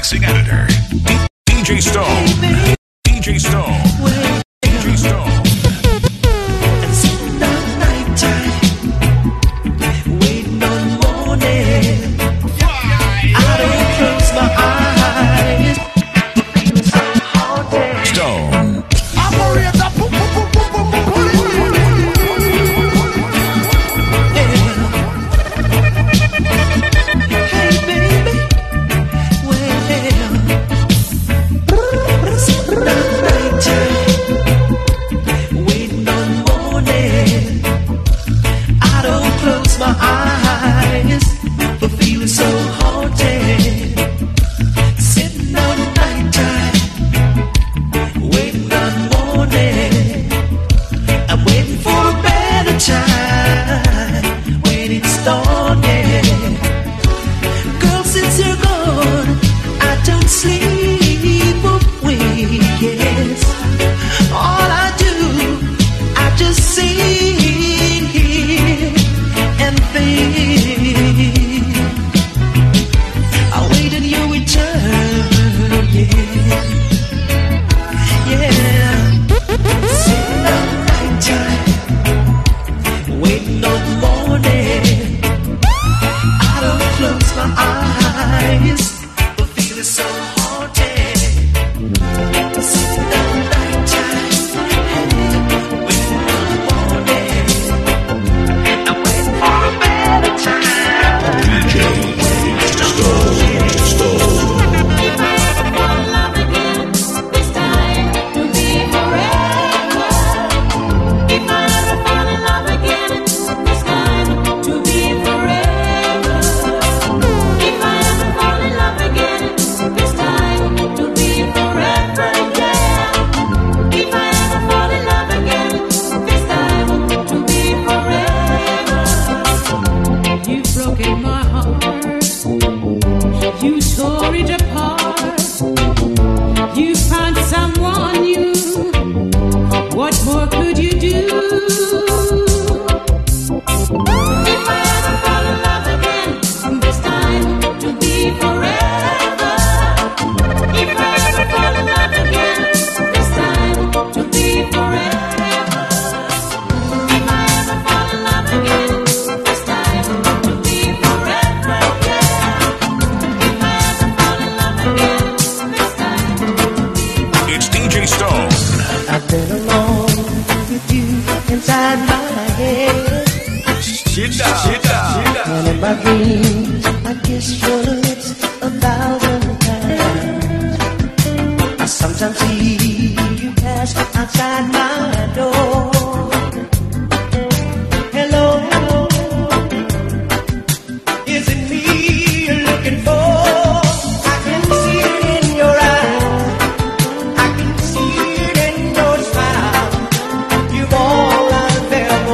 mixing editor, DJ Stone. DJ Stone. DJ Stone.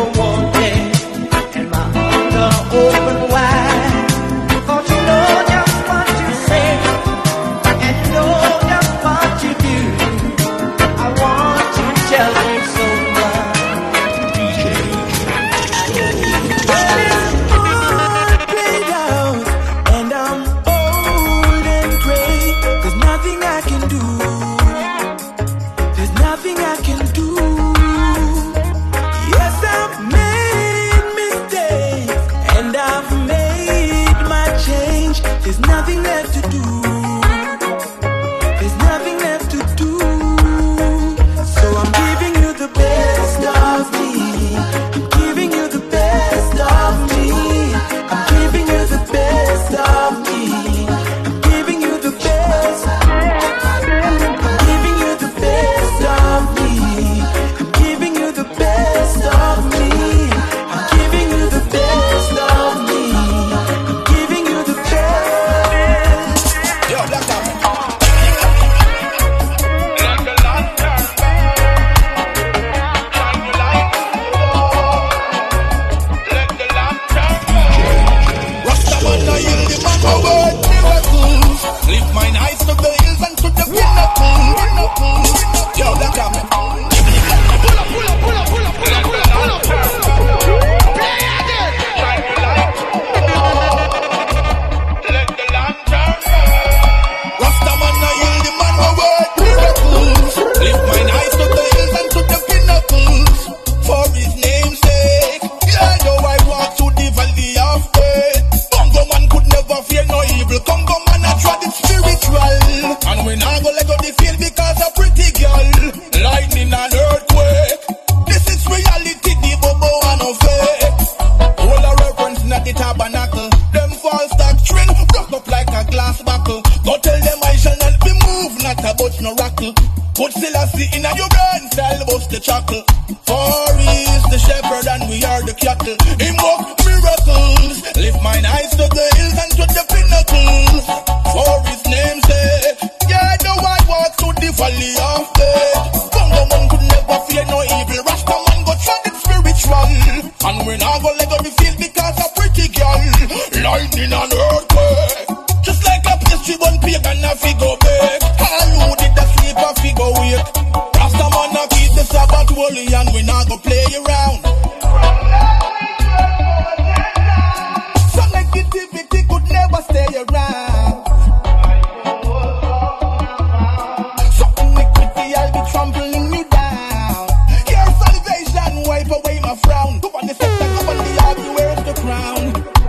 Open wide, 'cause you know than we are the cattle. Him work miracles, lift mine eyes to the hills and to the pinnacles. For his name's sake, yeah, though I walk through the valley of death, Bongo man could never fear no evil. Rasta man go tried it spiritual, and we now go let go the field because a pretty girl. Lightning and earthquake, just like a pastry one pagan a figure bake. All who did the sleep a figure wake. Rasta man a keep the Sabbath holy, and we now go play around. Some negativity could never stay around. Some iniquity I'll be trampling you down. Your salvation wipe away my frown. Go on the scepter, go on the yard, you wear the crown.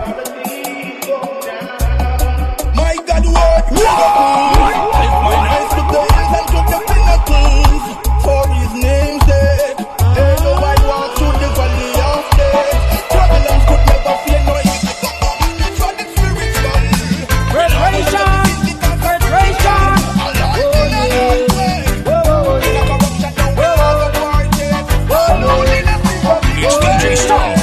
My God word, lift my eyes to the hills and to the pinnacles. For his name's sake, they know I walk through the valley of death. Travelers could never fear no evil. That's what the spiritual. Preparation. It's DJ Stone.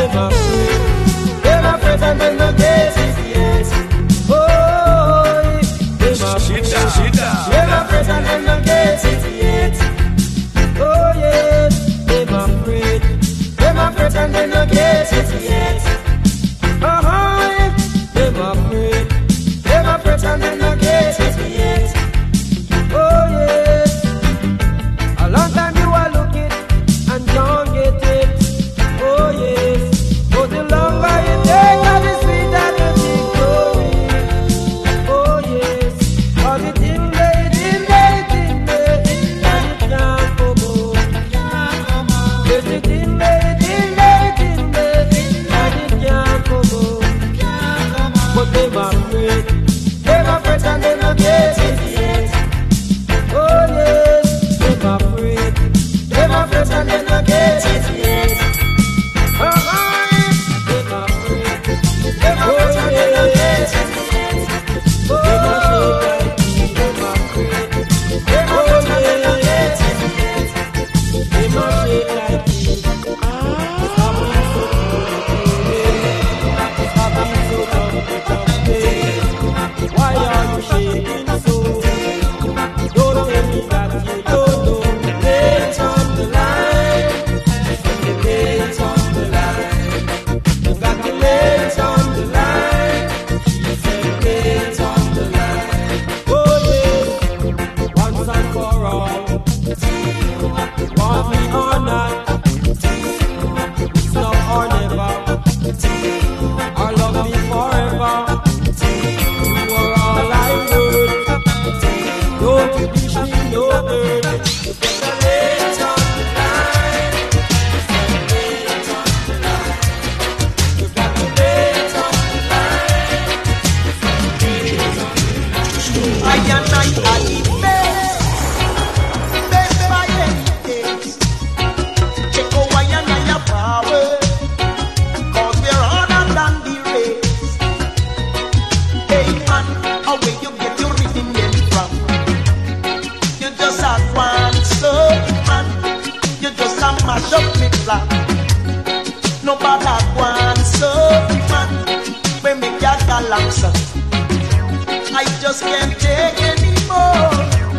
I just can't take anymore.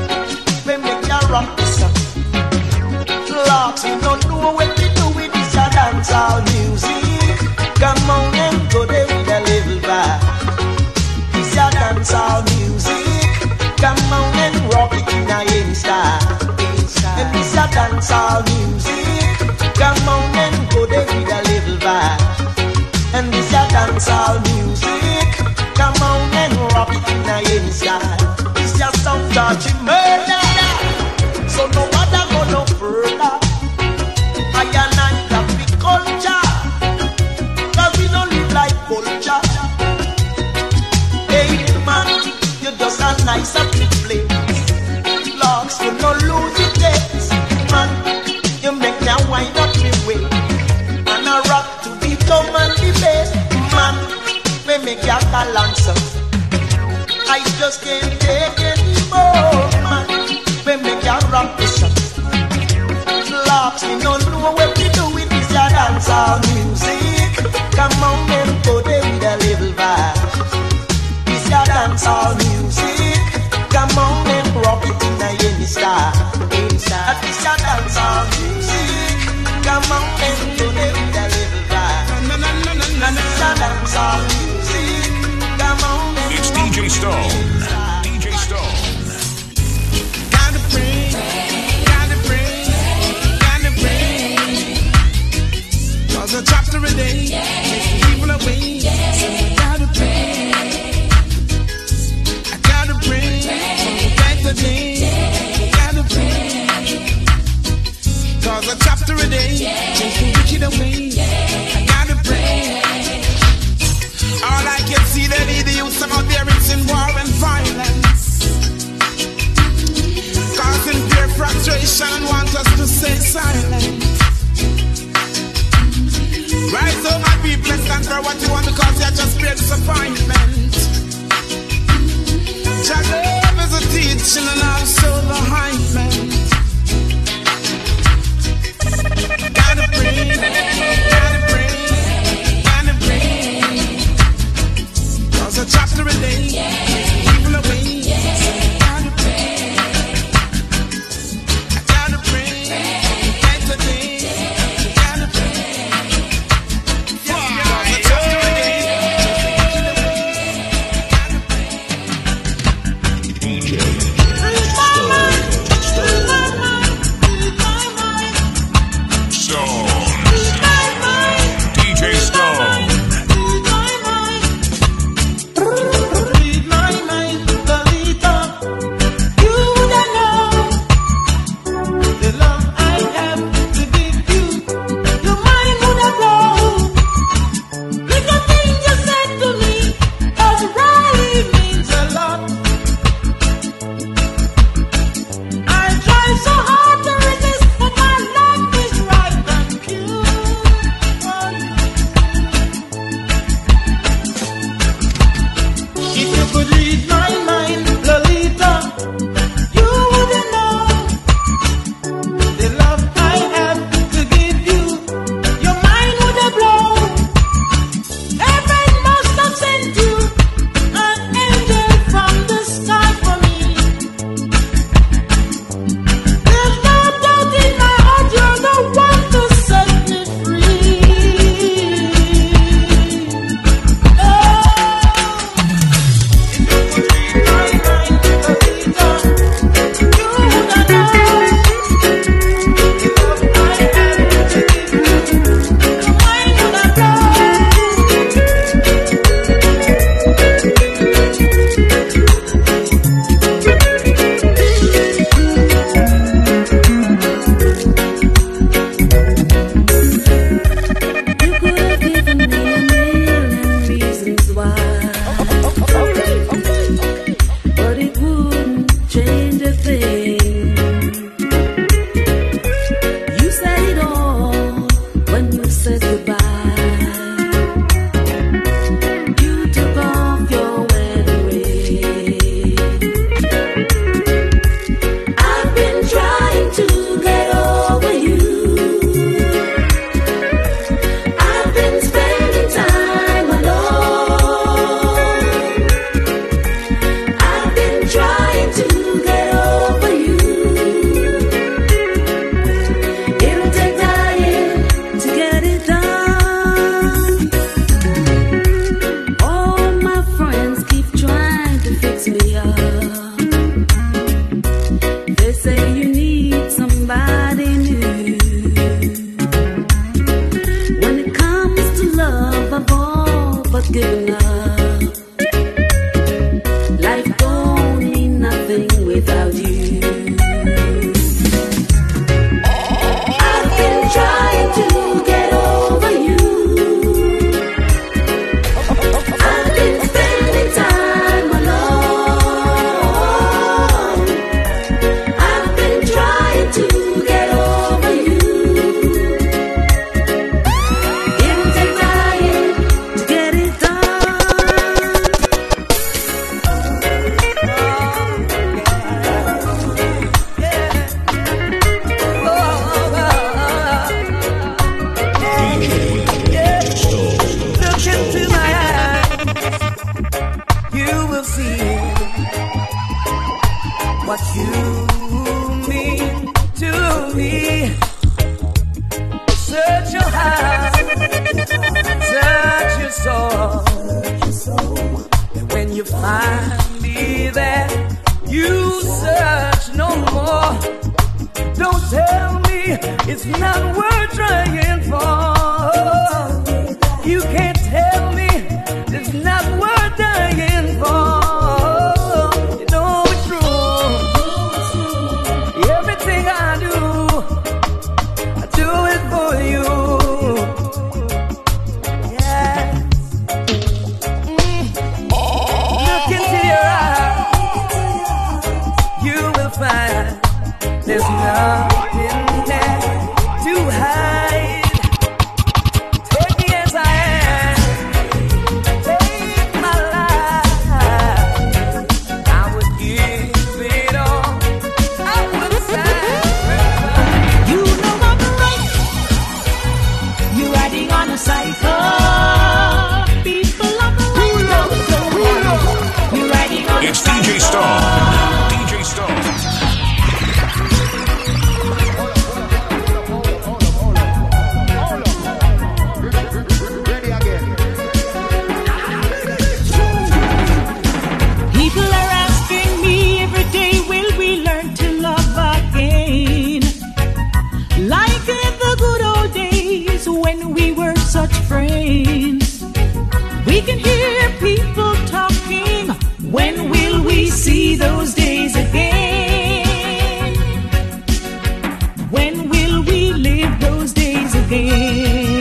We make a rock the sun. Lord, we don't know what to do with this dancehall music. Come on and go there with a little vibe. This dancehall music. Come on and rock it in a style. And this dancehall music. Come on and go there with a little vibe. And this dancehall music. Come on and rock it in a style. It's just some touchy murder. So no matter go no further. I and I got the culture. Cause we don't live like culture. Hey man, you're just a nice happy place. Logs, you no lose your taste. Man, you make me wind up me way. And I rock to the drum and the bass. Man, we make ya balance up. I just can't take anymore. Man, we make ya rock the sun. Logs, we don't know what we do with this dance. DJ Stone. DJ Stone. Gotta pray, gotta pray, gotta pray. 'Cause a chapter a day takes people away. So I gotta pray. I gotta pray for the day. Gotta pray. 'Cause a chapter a day takes the wicked away. I gotta pray. All I can see, they need the youth out there, it's in war and violence, causing fear, frustration, and want us to stay silent. Rise up, my people, and stand for what you want, because you're just great disappointment. Jah love is a teaching and also the hypement. Gotta pray, gotta pray, gotta pray. 'Cause a chapter a day, people away. So I gotta pray. I gotta pray. Get the day. I gotta pray. Cause a chapter a day, people away. what you mean to me. Search your heart, search your soul, and when you find it's not worth trying for. You can't tell me it's not worth dying for. You know it's true. Everything I do it for you. Yes. Look into your eyes, you will find there's nothing there to hide. Take me as I am, take my life. I would give it all, I would sacrifice. You know I'm right. You're riding on a cycle. People on the right. You're riding on a It's cycle. DJ Stone. DJ Stone. People are asking me every day, will we learn to love again? Like in the good old days when we were such friends. We can hear people talking, when will we see those days again? When will we live those days again?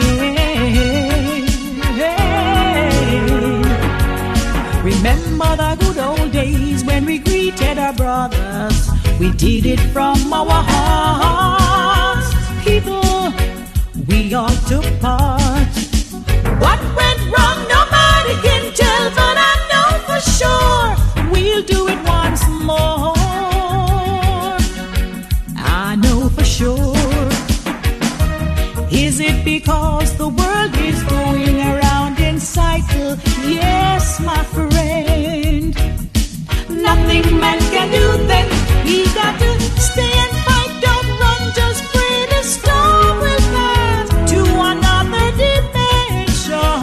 Remember the good old days when we greeted our brothers. We did it from our hearts. People, we all took part. What went wrong, nobody can tell, but I know for sure we'll do it once more. I know for sure. Is it because the world is going around in cycle? Yes, my friend. Nothing man can do then. He got to stay and fight, don't run, just pray the storm will pass to another dimension.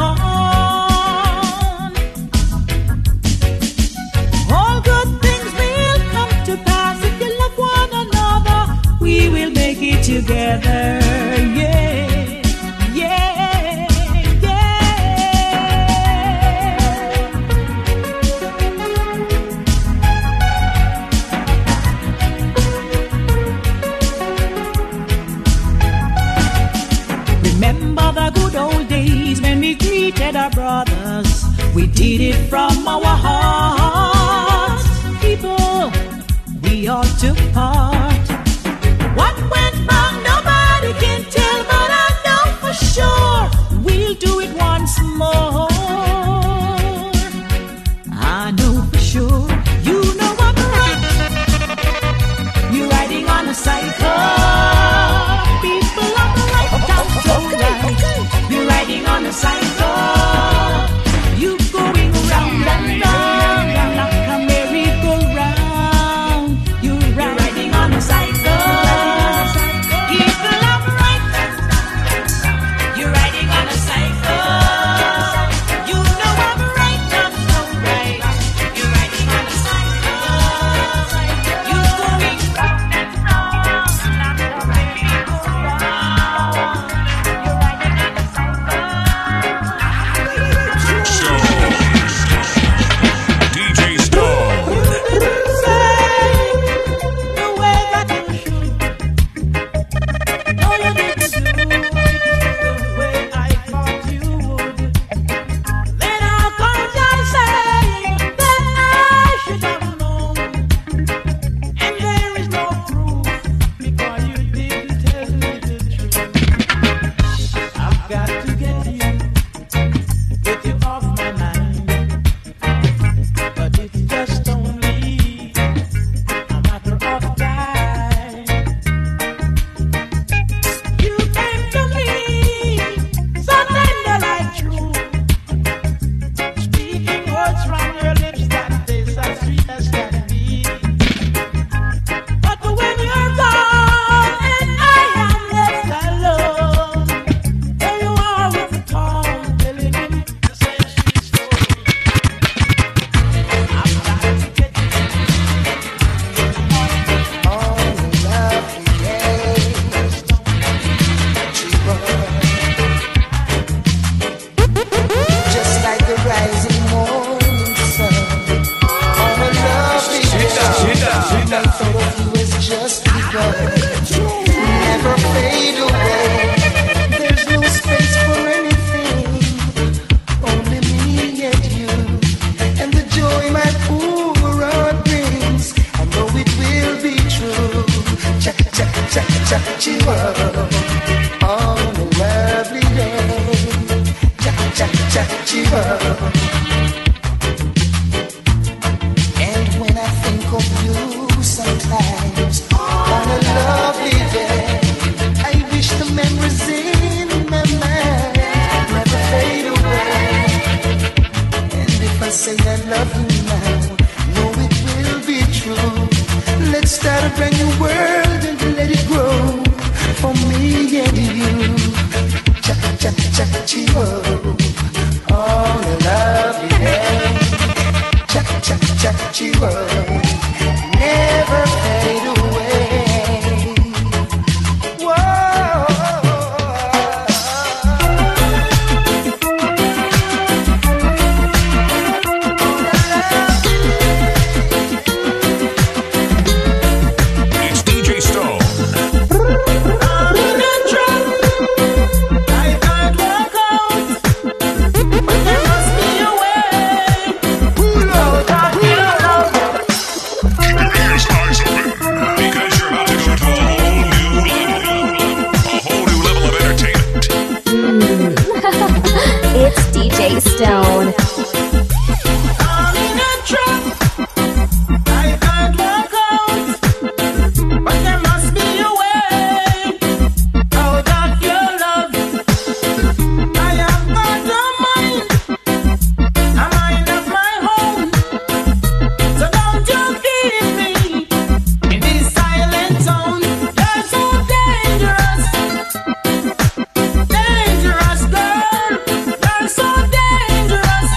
All good things will come to pass if you love one another. We will make it together. Yeah, yeah, yeah. Remember the good old days when we greeted our brothers. We did it from our hearts. People, we all took part. What went wrong, nobody can tell, but I know for sure we'll do it once more. I know for sure. You know I'm right. You're riding on a cycle. People on the right, down so right. You're riding on a cycle. You going round and round like a merry-go-round. You're riding on a cycle. And when I think of you sometimes on a lovely day, I wish the memories in my mind never fade away. And if I say I love you now, know it will be true. Let's start a brand new world and let it grow for me and you. Cha-cha-cha-chi-wo, all a lovely day. Cha-cha-cha-chi-wo, never fade away. Whoa. It's DJ Stone. It's DJ Stone. I'm in a trap. I can't walk out, but there must be a way out of your love. I have got a mind of my own. So don't you leave me in this silent zone. You're so dangerous, dangerous girl. You're so dangerous,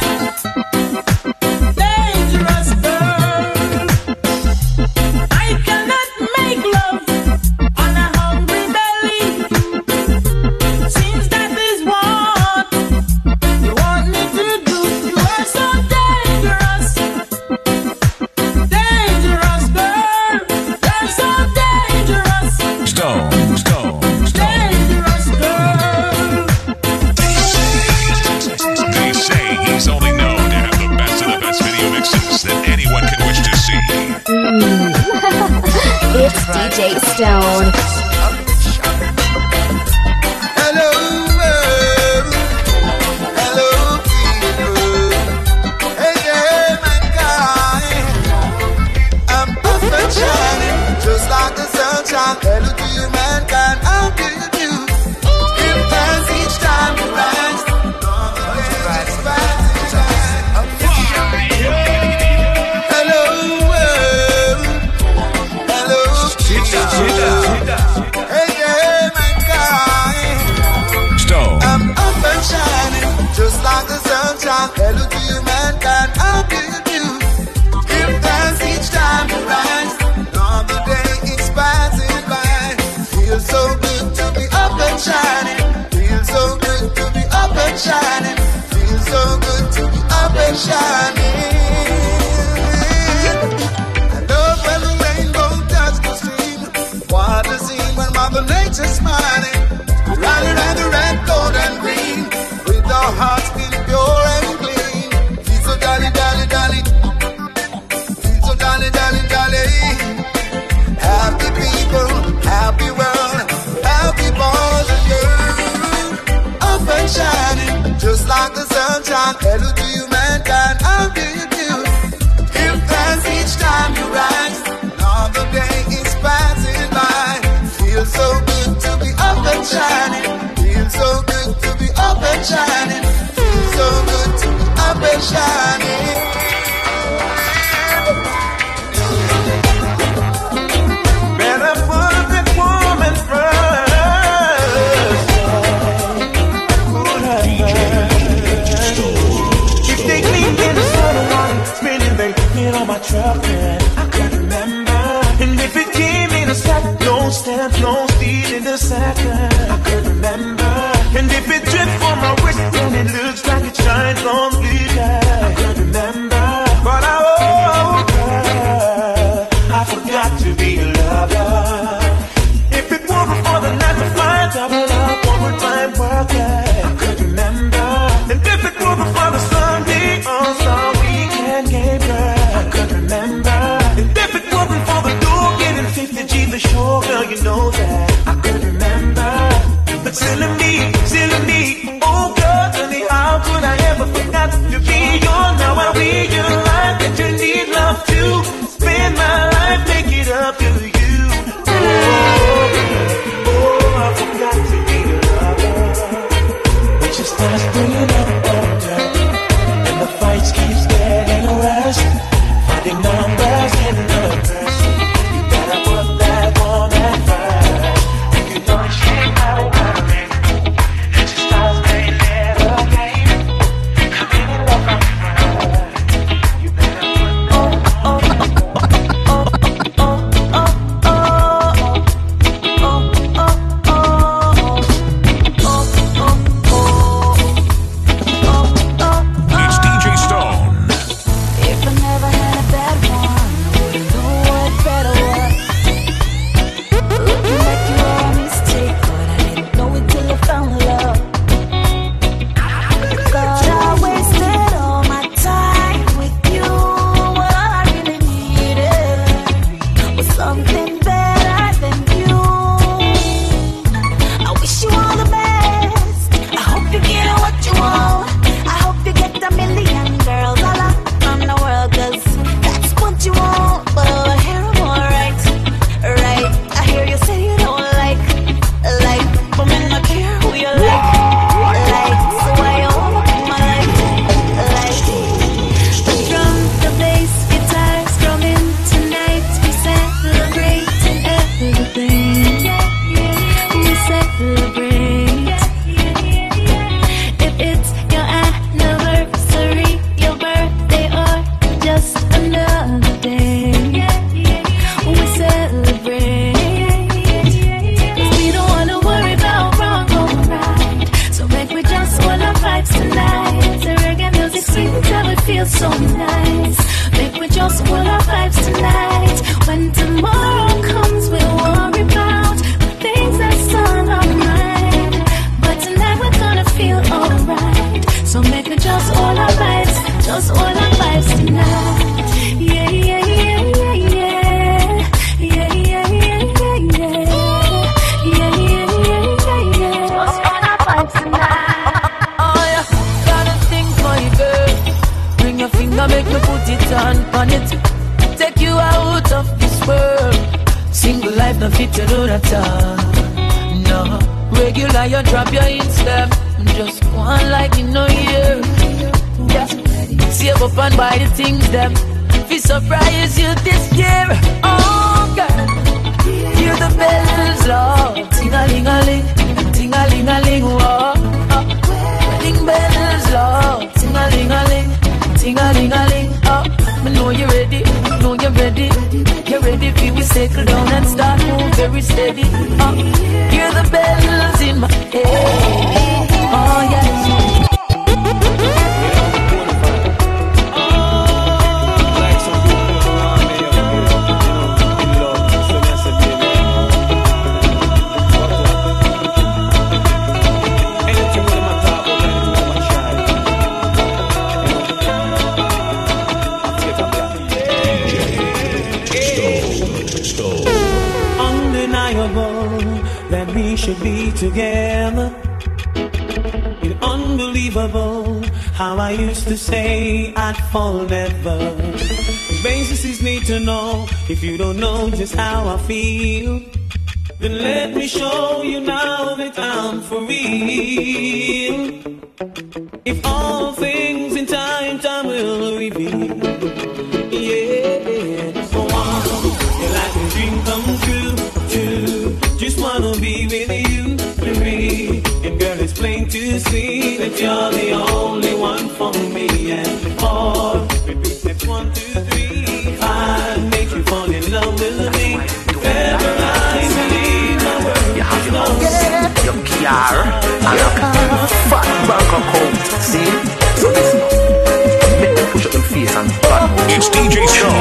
dangerous girl. I cannot make love on a hungry belly. Seems that is what you want me to do. You are so dangerous, dangerous girl. You're so dangerous, Stone. dangerous girl. They say he's only known to have the best of the best video mixes that anyone can wish to see. It's DJ Stone. Hello, world. Hello, people. Hey, yeah, mankind. I'm up and shining, just like the sunshine. Hello to you, mankind. How do you do? Give thanks each time you rise. Hello, world. Hello, people. Hey, yeah, mankind. Stone. I'm up and shining, just like the sunshine. Hello to you, mankind. How do you do? Give thanks each time you rise. Another day is passing by. Feels so good to be up and shining. Feels so good to be up and shining. Feels so good to be up and shining. I love when the rainbow touches the stream. What a scene when Mother Nature's smiling. Riding around the red, gold and green, with our hearts feeling pure and clean. Feel so jolly, jolly, jolly. Feel so jolly, jolly, jolly. Happy people, happy world, happy boys and girls. Up and shining, just like the sunshine. Hello to you, mankind. How do you do? Give thanks each time you rise. Another day is passing by. Feels so good to be up and shining. Feels so good to be up and shining. Feels so good to be up and shining. Better put that woman first. You take me in the sun and spinning back in on my truck, man. I can remember. And if it came in a sack, no stamp, no steel in the sack, I could remember. And if it dripped from my wrist, then it looks like it shines on blue, I could remember. But I forgot to be a lover. If it weren't for the 9 to 5, double up, overtime work, I could remember. And if it weren't for the Sunday, all-star weekend game, I could remember. And if it wasn't for the door getting 50 G the show, girl, you know that I could remember. But still in me, oh girl, vibes tonight. The reggae music sweet and it feels so nice. Make we just hold our vibes tonight. When tomorrow comes, we'll worry about the things that's on our mind. But tonight we're gonna feel alright. So make we just hold our vibes, just hold our vibes tonight. Yeah, yeah, yeah, yeah, yeah. Yeah, yeah, yeah, yeah, yeah. Yeah, yeah, yeah, yeah, yeah. Just hold our vibes tonight. Oh yeah, got a thing for you, girl. Bring your finger, make me put it on it. Take you out of this world. Single life, no fit to do that all. No, regular, you drop your Insta. Just one like you know you. Yeah, save up and buy the things them. Fi surprise you this year. Oh girl, hear the bells, Lord. Ting-a-ling-a-ling, ting-a-ling-a-ling, whoa. Wedding bells, Lord. Ting-a-ling-a-ling, ting-a-ling-a-ling, oh. I know you're ready, know you're ready. You're ready for we settle down and start move very steady. Hear the bells in my head. Oh yes. That we should be together. It's unbelievable how I used to say I'd fall never. Basis need to know if you don't know just how I feel. Then let me show you now that I'm for real. If all things in time will reveal. Yeah, so on. You're like a dream come true. Just wanna be with you, baby. And girl, it's plain to see that you're the only one for me. And 4, repeat steps 1, 2, 3, 5, make you fall in love with me. If ever I believe my word, you have your car and your fat bank account. See? So listen up. Make them push up their face and fat. It's DJ Stone.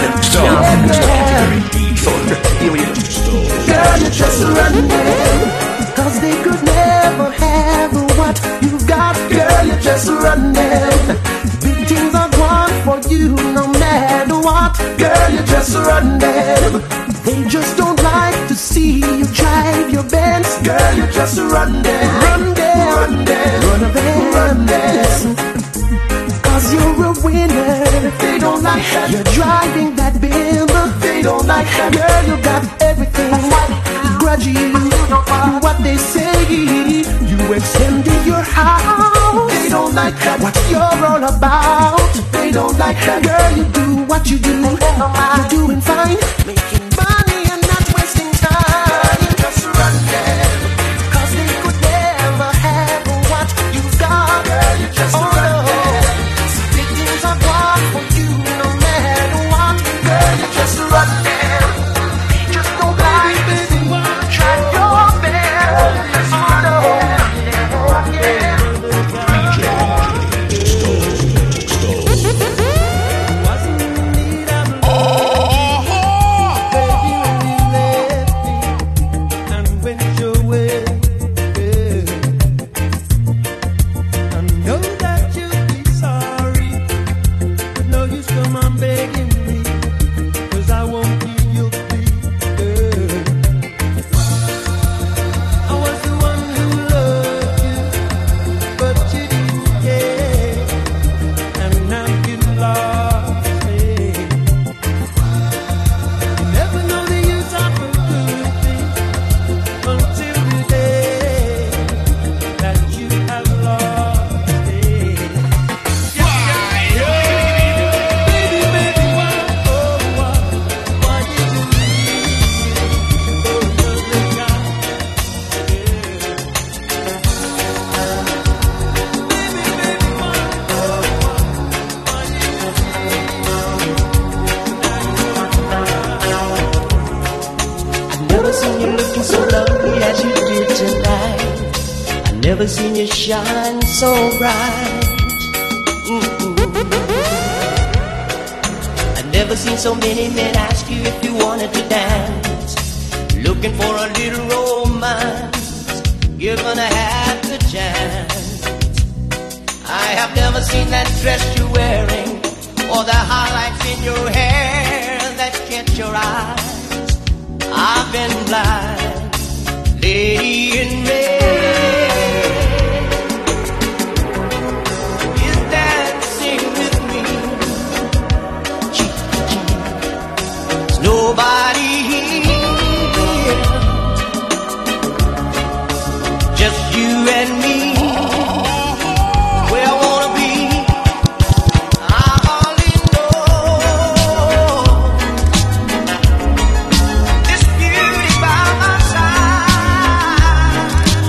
So, here we go. Girl, you're just running, cause they could never have what you've got. Girl, you're just running. Big things are gone for you no matter what. Girl, you're just running. They just don't like to see you drive your Benz. Girl, you're just running. Run there, run there, run there, run there. Cause you're a winner. They don't like that. You're driving that Benz. They don't like that. Girl, you got everything. Grudge you what they say. You extended your house. They don't like that. What you're all about. They don't like that. Girl, you do what you do. You're doing fine. Making money and not wasting time. Girl, you just run them. Cause they could never have what you got. Girl, you just run them. Big things are gone for you no matter what. Girl, you just run them. Just don't like it. Try your best. shine so bright. I've never seen so many men ask you if you wanted to dance. Looking for a little romance, you're gonna have the chance. I have never seen that dress you're wearing, or the highlights in your hair that catch your eyes. I've been blind, lady in red is dancing with me. Cheek to cheek, there's nobody here, just you and me. Where I wanna be, I hardly know. This beauty by my side.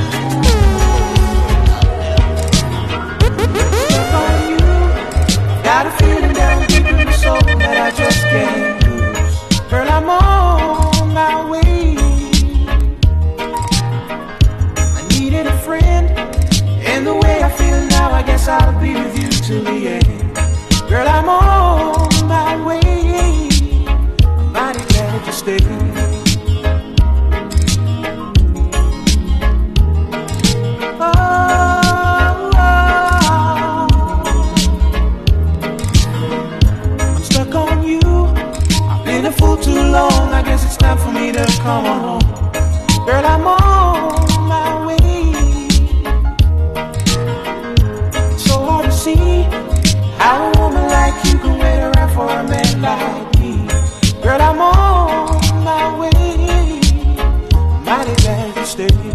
Stuck on you, got a feeling down deep in my soul that I just can't lose. Girl, I'm on my way. I needed a friend, and the way I feel now, I guess I'll be with you till the end. Girl, I'm on my way. I'm mighty glad you stayed. I'm stuck on you. I've been a fool too long. I guess it's time for me to come on home. Girl, I'm on my way. It's so hard to see how a woman like you can wait around for a man like me. Girl, I'm on my way. Mighty glad you stayed.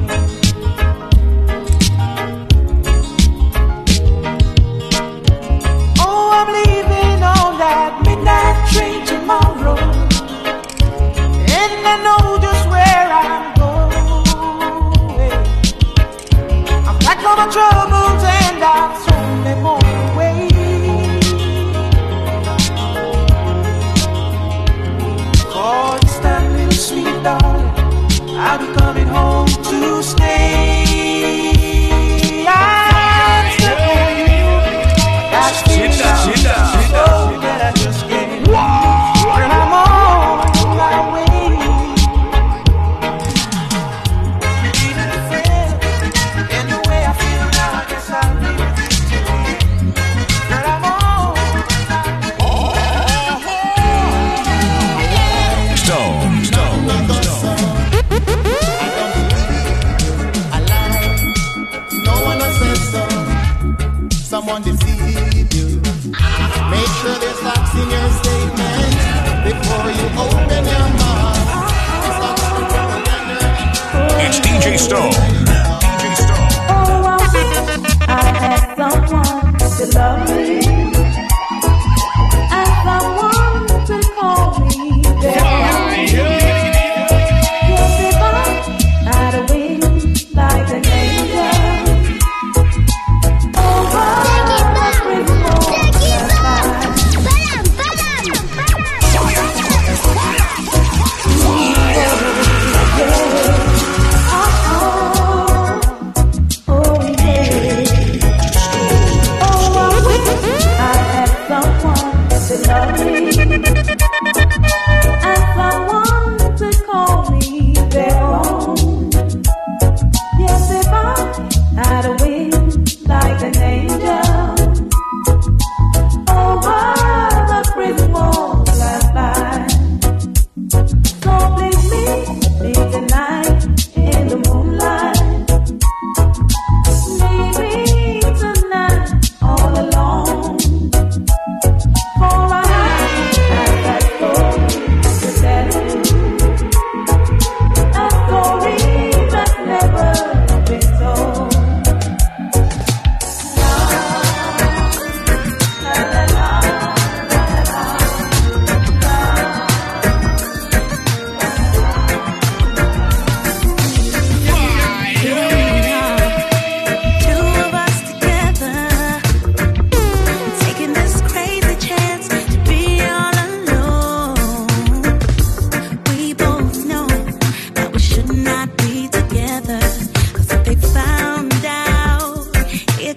Oh, I'm leaving on that midnight train tomorrow, and I know just where I'm going. I'm back on my troubles and I'll throw them all away. For this time, little sweet darling, I'll be coming home to stay. I'm stuck on you. Got to feel so that I just can't lose. When I'm on my way, you needed a friend, and the way I feel now, I guess I'll be with you till the end. Girl, I'm on Stone. No one has said so. Someone deceived you. Make sure there's facts in your statement before you open your mouth. It's DJ Stone. DJ Stone. I had someone to love me, and someone to call me their own. Yes, if I had a wing like an angel, over every moment that I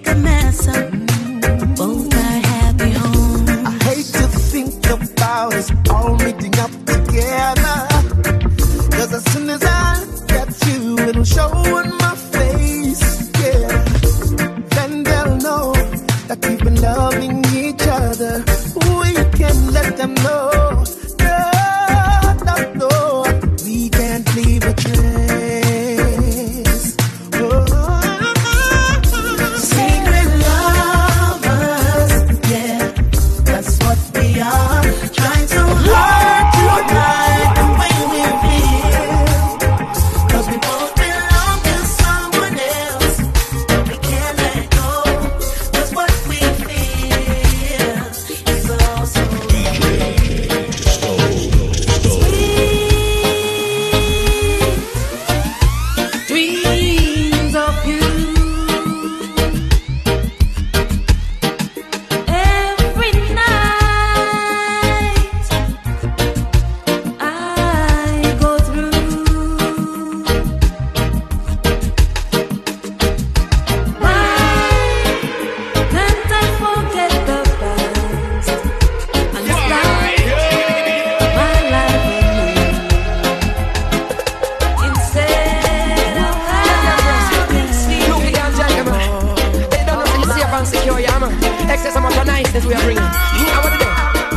make a mess of both our happy home. I hate to think about us all meeting up together, 'cause as soon as I get you, it'll show in my face, yeah. Then they'll know that we've been loving each other. We can let them know, no, we can't leave a trace. Secret lovers, yeah, that's what we are. Trying so hard to hide the way we feel, 'cause we both belong to someone else, but we can't let go, 'cause what we feel is also dreams of you. Every night I go through. Why can't I forget the past and start my life anew? Instead of having Look at gentlemen, they don't know if you safe and secure, yeah, man. Excess amount of niceness we are bringing. How about today?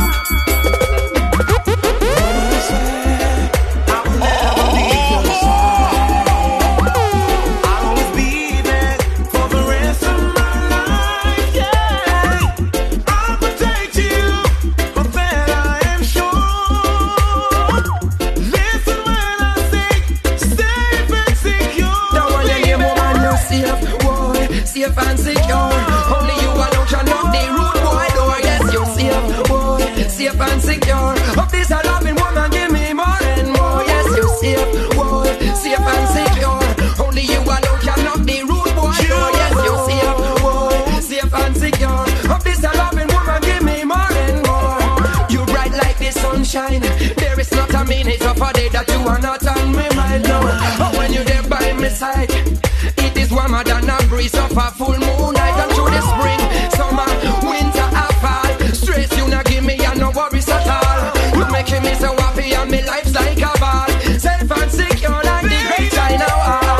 Don't want your name, woman, no safe, boy. Safe and secure. Only you alone can knock the rude boy door. Yes, you're safe, boy. Safe and secure. Of this a loving woman, give me more and more. Yes, you're safe, boy. Safe and secure. Only you alone can knock the rude boy door. Yes, you're safe, boy. Safe and secure. Of this a loving woman, give me more and more. You bright like the sunshine. There is not a minute of a day that you are not on my mind now. Oh, when you're there by my side, it is warmer than a breeze of a full moonlight. And through the spring, summer, winter, and fall, stress you not give me and no worries at all. You making me so happy and my life's like a ball. Safe and secure like the great China wall.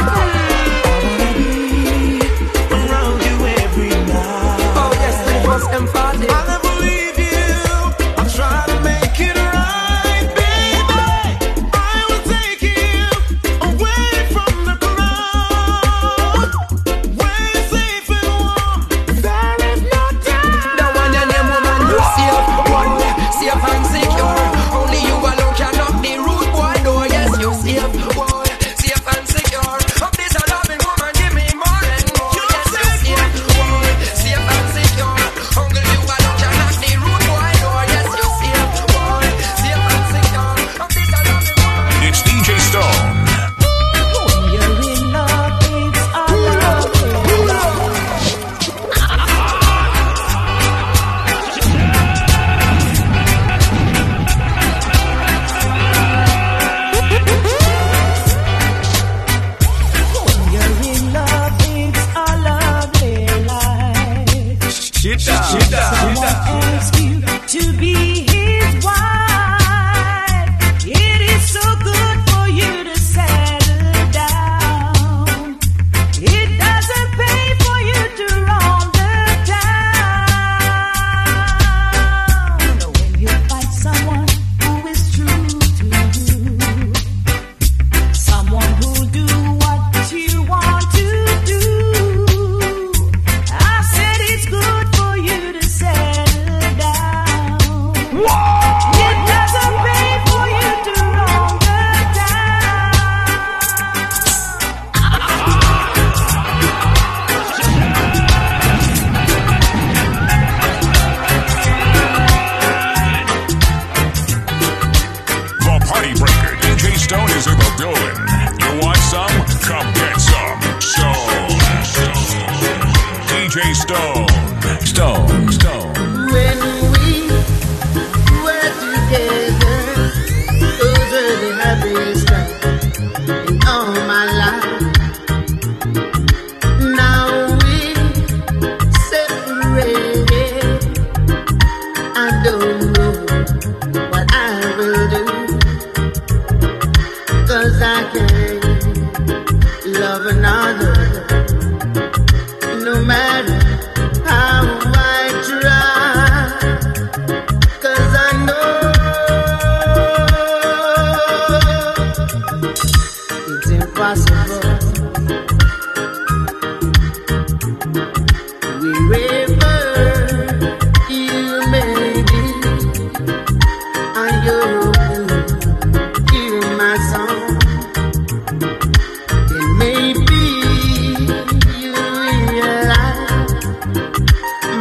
Around you every night. Oh yes, it was emphatic. I'll never leave you. I'm trying to make it right, baby. I will take you away from the crowd, way safe and warm. There is no doubt. The one and them woman you safe, one safe and secure. Only you alone can knock the rude boy door. Yes, you safe, boy, safe and secure. Of this a loving woman, give me more and more. Yes, you safe, boy, safe and secure. Only you alone can knock the rude boy door. Yes, you safe, boy, safe and secure. Of this a loving woman. It's DJ Stone. When you're in love, it's all love. When you're in love, it's a lovely life. Someone asks you to be his wife. It is so good for you to settle down. It doesn't pay for you to roam the town. When you find someone who is true to you, someone who'll do what you want to do, I said it's good for you to settle down. It doesn't pay for you to roam the The Party Breaker, DJ Stone is in the building. You want some? Come get some. DJ Stone. When we were together, those were the happiest times in all my life. Now we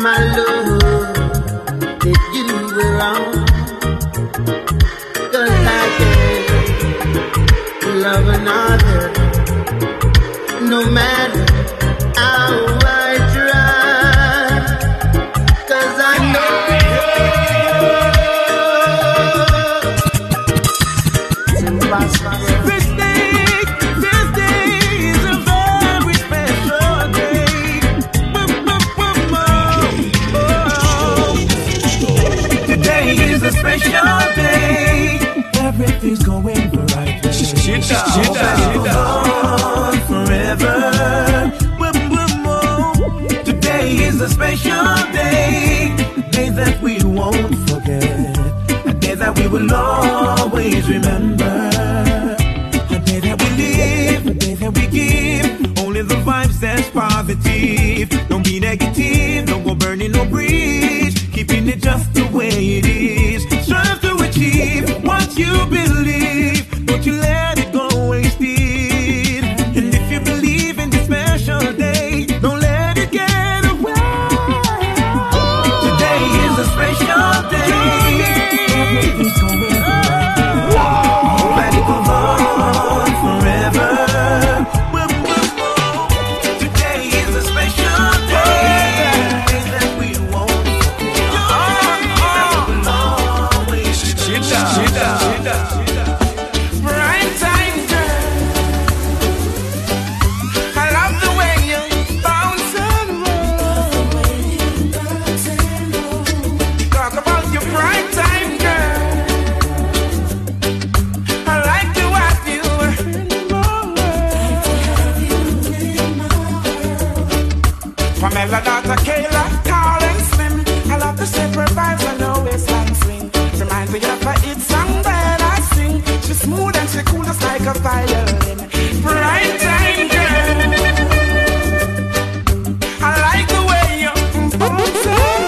my love, if you were wrong, 'cause I can't love another, no matter how I try, 'cause I know it's impossible. This day is a very special day. Today is a special day. Everything's going right. Forever. Today is a special day. A day that we won't forget. A day that we will always remember. A day that we live. A day that we give. Only the vibes that's positive. Don't be negative. Don't go burning no bridge. Keeping it just the way it is. Strive to achieve what you believe. Don't you let it go wasted. And if you believe in this special day, don't let it get away. Today is a special day. Everything's going right. Let it go on forever. Today is a special day. That we won't Bright time, girl. I love the way you bounce and roll. Talk about your bright time, girl. I like to have you in my world. Pamela, Dr. Kayla, Carl and Slim. I love the shape her vibes and her waistline swing. Reminds me of a hit song that I sing. She's smooth and she cool just like a violin. Bright time girl. I like the way you bounce.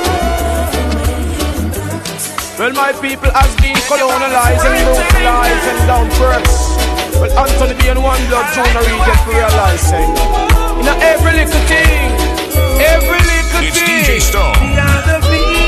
Well, my people has been colonized and brutalized and down first. Well, Anthony being one blood zone region for realizing. You know, every little thing, every little it's thing. DJ Stone. We are the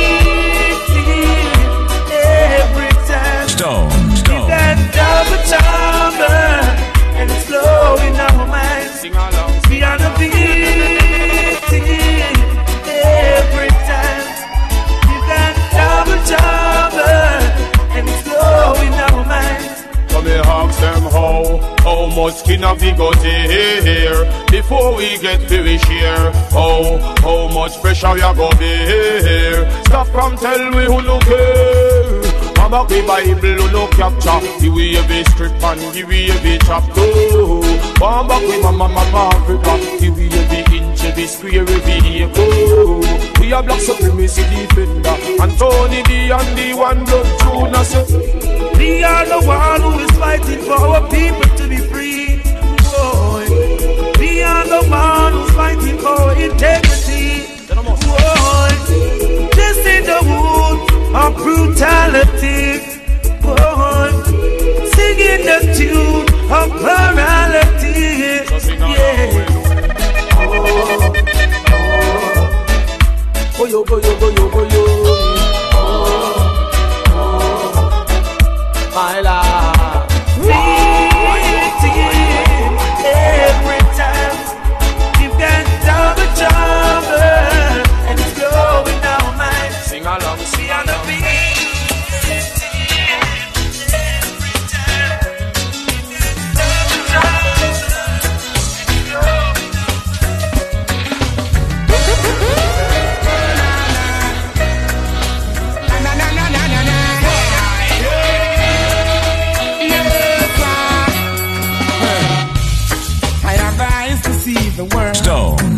every time. Stone. That double chamber and it's flowing our minds. Sing along. We are the victim every time. That double chamber and it's flowing our minds. So me ask them how much skin have we got here before we get to we share? How much pressure we are gonna bear? Stop from tell me who no care. Mama we Bible who no capture. The way we script and the way we chapter. Mama we mama Africa. The way we inch we square we echo. We are black supremacy defender. And Tony D and the one blood tuna say. We are the one who is fighting for our people to be free. Boy. We are the one who's fighting for integrity. Boy. Just in the wood of brutality. Boy. Singing the tune of morality. Yeah. Oh, yo, go, yo, go, yo, go, yo. My love, beating every time. You've got double trouble and it's blowing our minds. Sing along, we are the beating every time. Double trouble the world. Stone.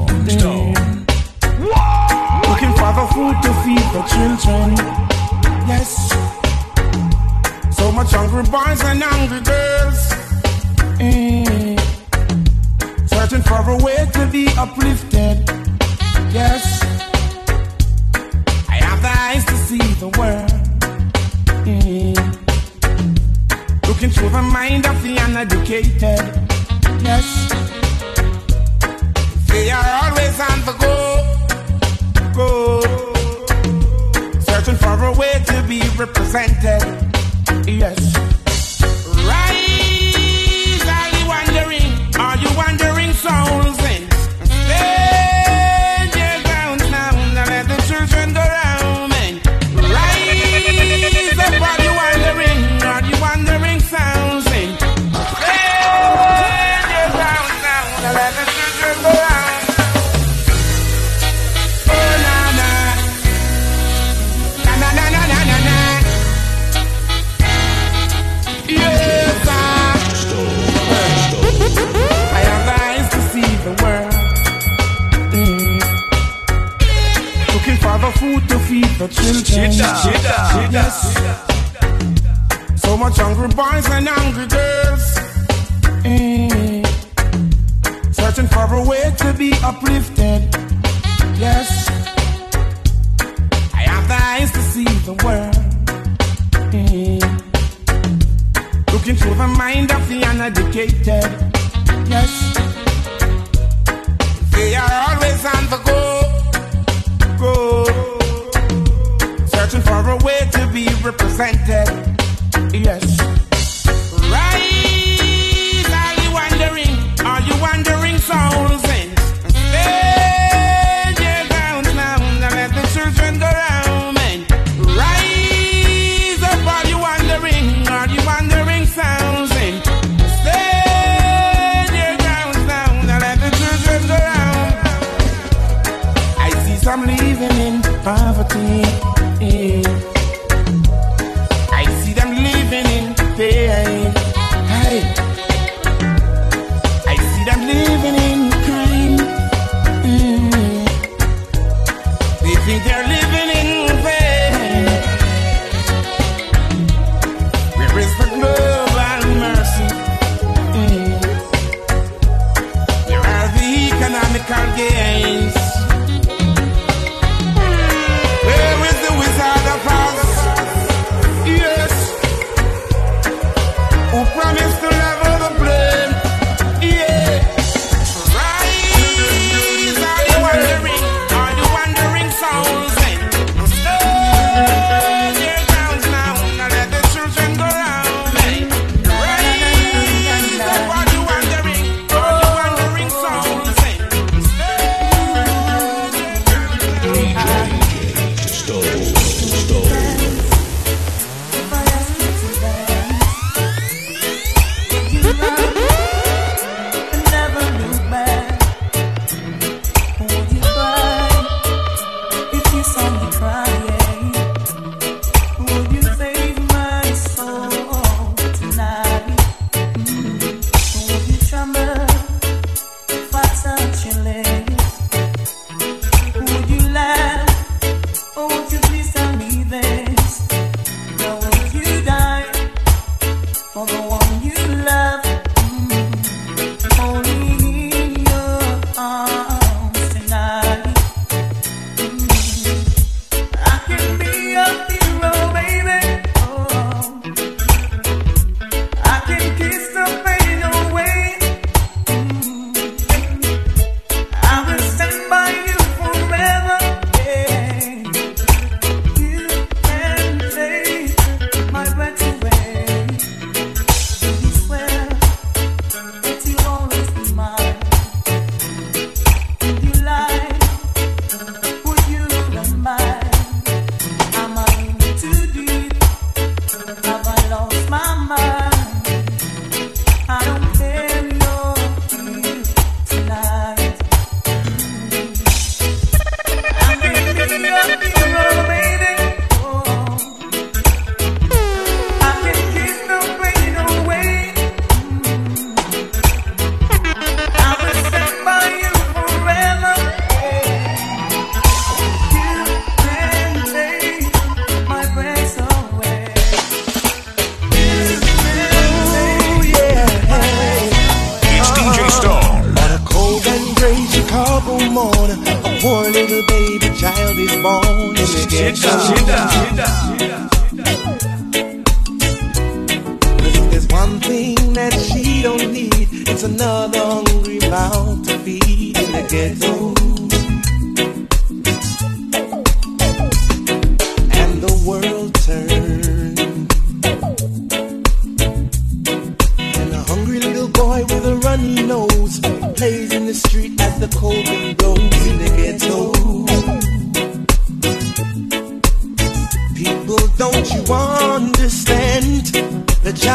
Looking for the food to feed the children. Yes. So much hungry boys and hungry girls. Searching for a way to be uplifted. Yes. I have the eyes to see the world. Looking through the mind of the uneducated. Yes. They are always on the go. represented. Yes. Rise, are you wandering? Are you wandering souls in? Stand your ground now, now let the children go round. Rise up, are you wandering? Are you wandering sounds in? Stand your ground now, now let the children go round. Oh na na, na na na na na na. Yes, I have eyes to see the world. Looking for the food to feed the children. Yes. So much hungry boys and hungry girls. Searching for a way to be uplifted. Yes. I have the eyes to see the world. Looking through the mind of the uneducated. Yes. They are always on the go. Searching for a way to be represented. Yes. Rise, are you wandering? Are you wandering souls in? Stand your ground now, now let the children go round. Rise up, are you wandering? Are you wandering sounds in? Stand your ground now, now let the children go round. I see some living in poverty. I see them living in pain. Hey. I see them living in crime. They think they're living in vain. Where is the global mercy? Where are the economical gains? Where is the Wizard of Oz? Yes. Who promised to level the plain? Yeah. Rise, are you wandering? Are you wandering souls? Stand your grounds now, now let the children go round. Rise up, are you wandering? Are you wandering souls? Never look back. Would you cry if you saw me crying? Would you save my soul tonight? Would you tremble if I touch your lips? Would you laugh or would you please tell me this? Or would you die for the one you love? Only in your arms tonight. I can be your hero, baby. Oh, I can kiss the pain away. I will stand by you forever. Yeah. You can take my breath away. You swear that you'll always be mine. Would you lie? Would you run by? Am I in too deep? Have I lost my mind? I don't care, you're here tonight. I can be your hero, baby. Oh, I can kiss the pain away. I will stand by you forever. You can take my breath away. It's DJ Stone. On a cold and gray Chicago morning, a poor little baby child is born in the ghetto. There's one thing that she don't need, it's another hungry mouth to feed in the ghetto. And the world turns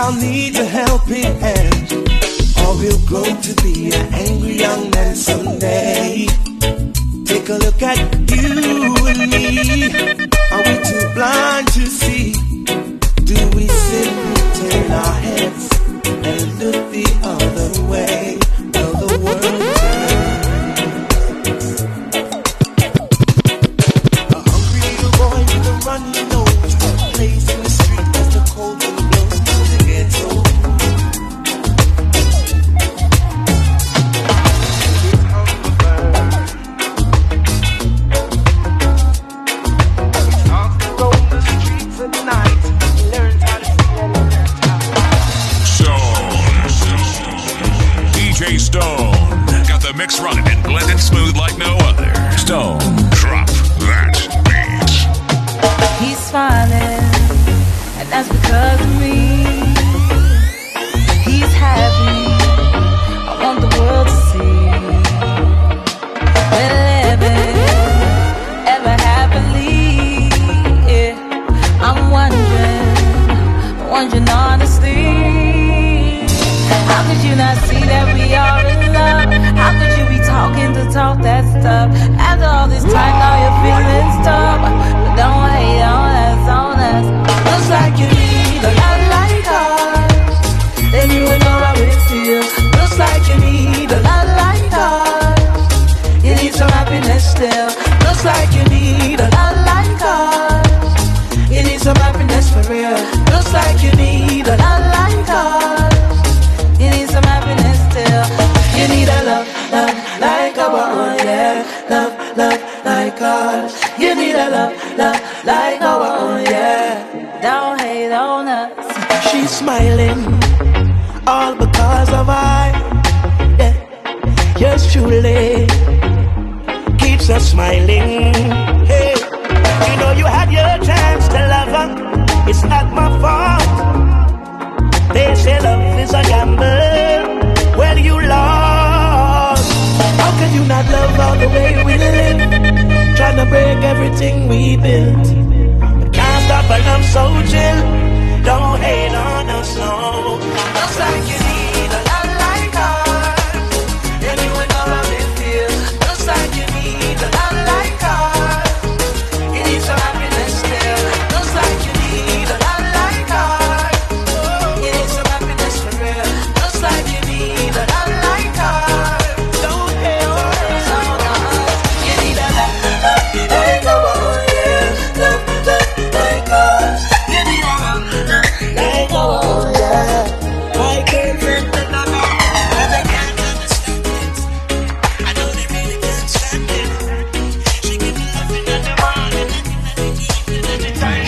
I'll need a helping hand, or we'll grow to be an angry young man someday. Take a look at you and me. Are we too blind to see? Do we simply turn our heads and look the other way? Will the world turn? A hungry little boy with a runny nose plays in the street as the cold wind blows through the ghetto. DJ Stone got the mix running and blending smooth like no other. Stone, drop that beat. He's smiling, and that's because of me. He's happy, I want the world to see. We're living ever happily. Yeah. I'm wondering honestly. How could you not see that we are in love? How could you be talking to talk that stuff? After all this time, now you're feeling stuck. But don't hate on us. Looks like you need a lot like us. Then you would know how it feels. Looks like you need a lot like us. You need some happiness still. Looks like you need a lot like us. You need some happiness for real. Looks like you need a lot like us. You need some happiness still. You need a love like our own, yeah. Love like ours. You need a love like our own, yeah. Don't hate on us. She's smiling, all because of I. Yeah, yours truly keeps us smiling. Hey, you know you had your chance to love her. It's not my fault. They say love is a gamble. Well, you lost. How could you not love all the way we live? Trying to break everything we built. But can't stop a love so chill. Don't hate on us, no. Looks like you need a lot like us. And you would know how it feels. Looks like you need a lot like us. You need some happiness still. Looks like you need a lot like us. You need some happiness for real. Looks like you need a lot like us. Don't hate on us. You need a lot like us. Yeah. Love like us. You need a lot like us. Yeah. I can't I know they really can't stand it. She give me loving in the morning and in the evening.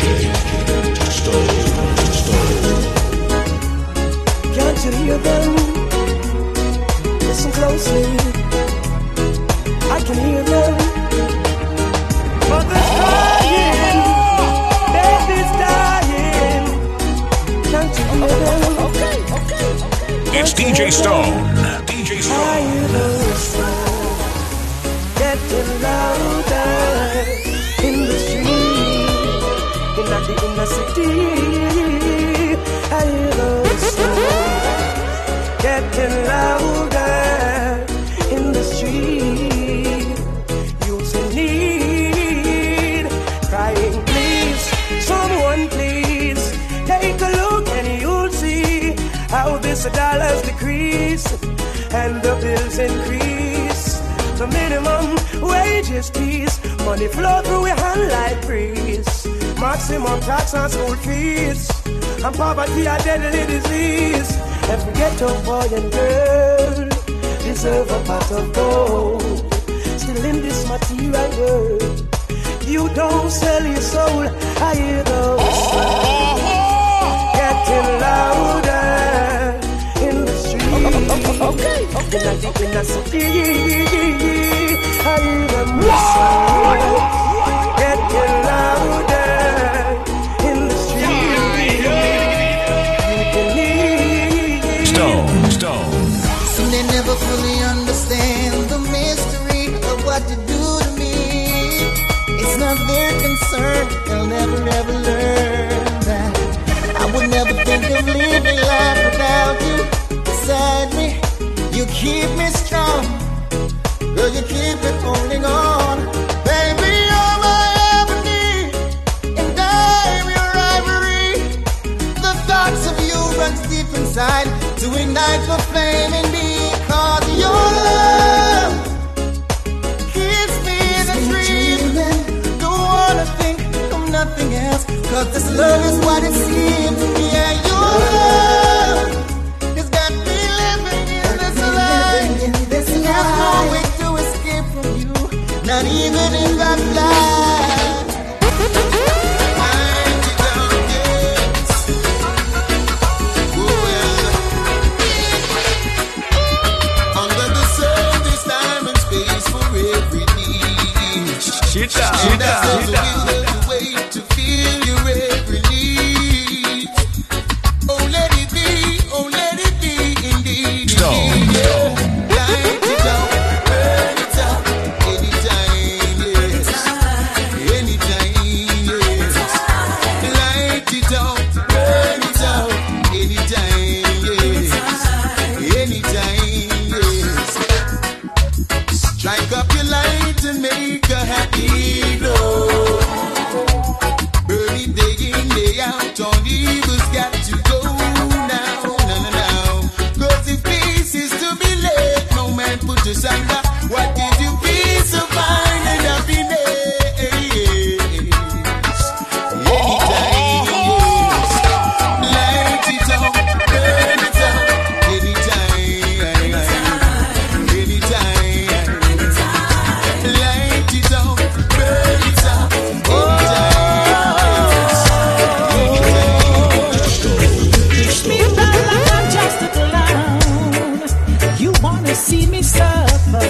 Can't you hear them? Listen closely. I can hear them. Mother's crying, baby's dying. Can't you hear them? It's DJ Stone. DJ I Stone. hear the sound getting louder in the street, in the inner city. I hear the sound getting louder in the street. Youths in need, crying, please, someone please, take a look and you'll see how this dollars decrease and the bills increase. The minimum wages, please, money flow through your hand like breeze. Maximum tax on school fees, and poverty a deadly disease. Every ghetto boy and girl deserve a pot of gold. Still in this material world, you don't sell your soul. I hear those sounds getting louder in the street. In the inner city, I hear them sound getting louder in the street. Stone. Some they never fully understand the mystery of what you do to me. It's not their concern, they'll never ever learn that. I would never think of living keep me strong. Girl, you keep it holding on. Baby, you're my ebony, and I'm your ivory. The thoughts of you runs deep inside to ignite the flame in me. Cause your love keeps me in a dream. Don't wanna think of nothing else, cause this love is what it seems. Yeah, your love has got me living in this life. There's no way to escape from you, not even in that life. Under the sun, there's time and space for every need. And there's a way to feel your every need. Oh, let it be indeed. Light it up, burn it up, anytime, yes. Anytime, yes. Light it up, burn it up, anytime, yes. Anytime, yes. Strike up your light and make a happy glow. Burn it day in, day out, all evil's got to go now. Cause if peace is to be led, no man put us under. What gives you peace of mind and happiness? Anytime, yes. Light it up, burn it up, anytime. Light it up, burn it up, Push me down like I'm just a clown. You wanna see me suffer.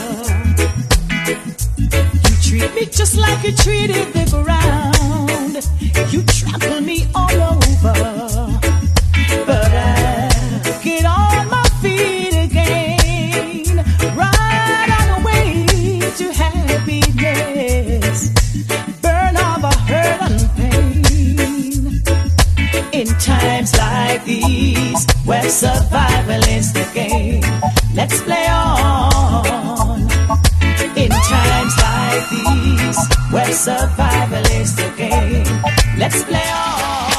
You treat me just like you treated the ground. You trample me all over. But I get on my feet again. Right on the way to happiness. Burn all the hurt and pain. In times like these, where survival is the game, let's play on. In times like these, where survival is the game, let's play on.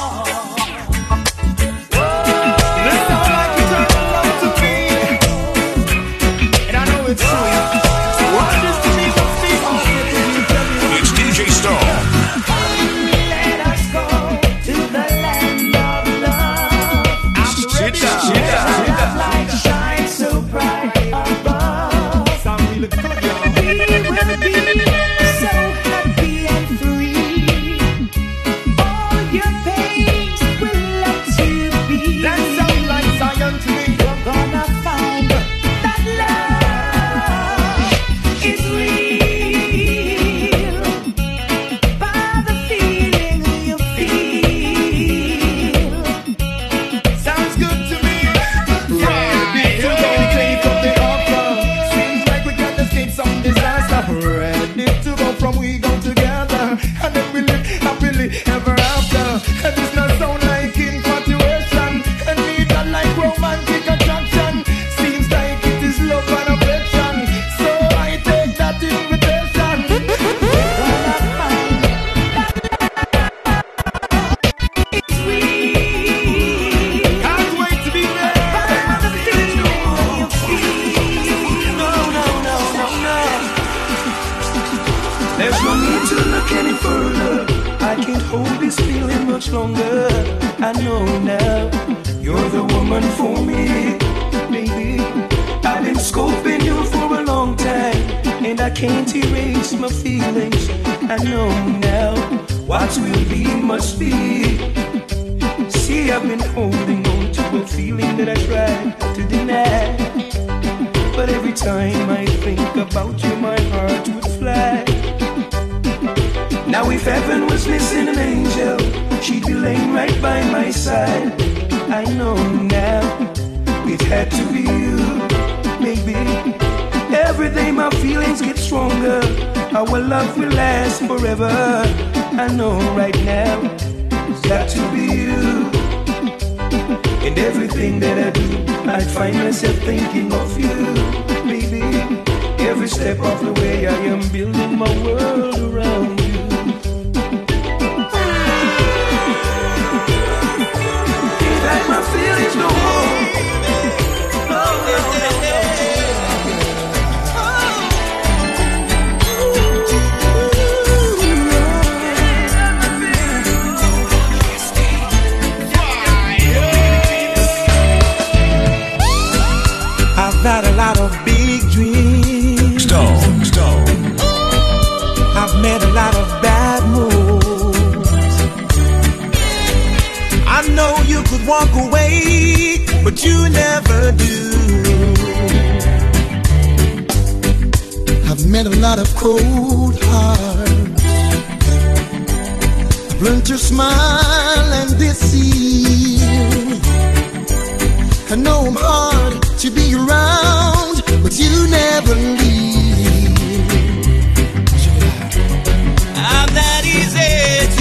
It's DJ Stone. Let us go to the land of love. Love light shines so bright above. We will be so happy and free. All your pains will let you be. That sounds like Zion to me. You're gonna find that love is real. By the feeling you feel. Sounds good to me. Ready to go take up the offer. Seems like we can escape some disaster. Ready to go from we go together, and then we live happily ever after. And this not sound like infatuation, and neither like romantic attraction. Seems like it is love and affection. So I take that invitation. We're gonna find it's real. Can't wait to be there. By the feeling you feel. No. There's no need to look any further. I can't hold this feeling much longer. I know now you're the woman for me, baby. I've been scoping you for a long time, and I can't erase my feelings. I know now what will be must be. See, I've been holding on to a feeling that I tried to deny. But every time I think about you, my heart would fly. Now if heaven was missing an angel, she'd be laying right by my side. I know now it had to be you, maybe. Every day my feelings get stronger. Our love will last forever. I know right now it's got to be you. In everything that I do, I find myself thinking of you, baby. Every step of the way I am building my world around you. Can't hide my feelings no more. I've had a lot of big dreams. Stone. I've made a lot of bad moves. I know you could walk away, but you never do. I've met a lot of cold hearts. I've learned to smile and deceive. I know I'm hard to be around, but you never leave. I'm not easy to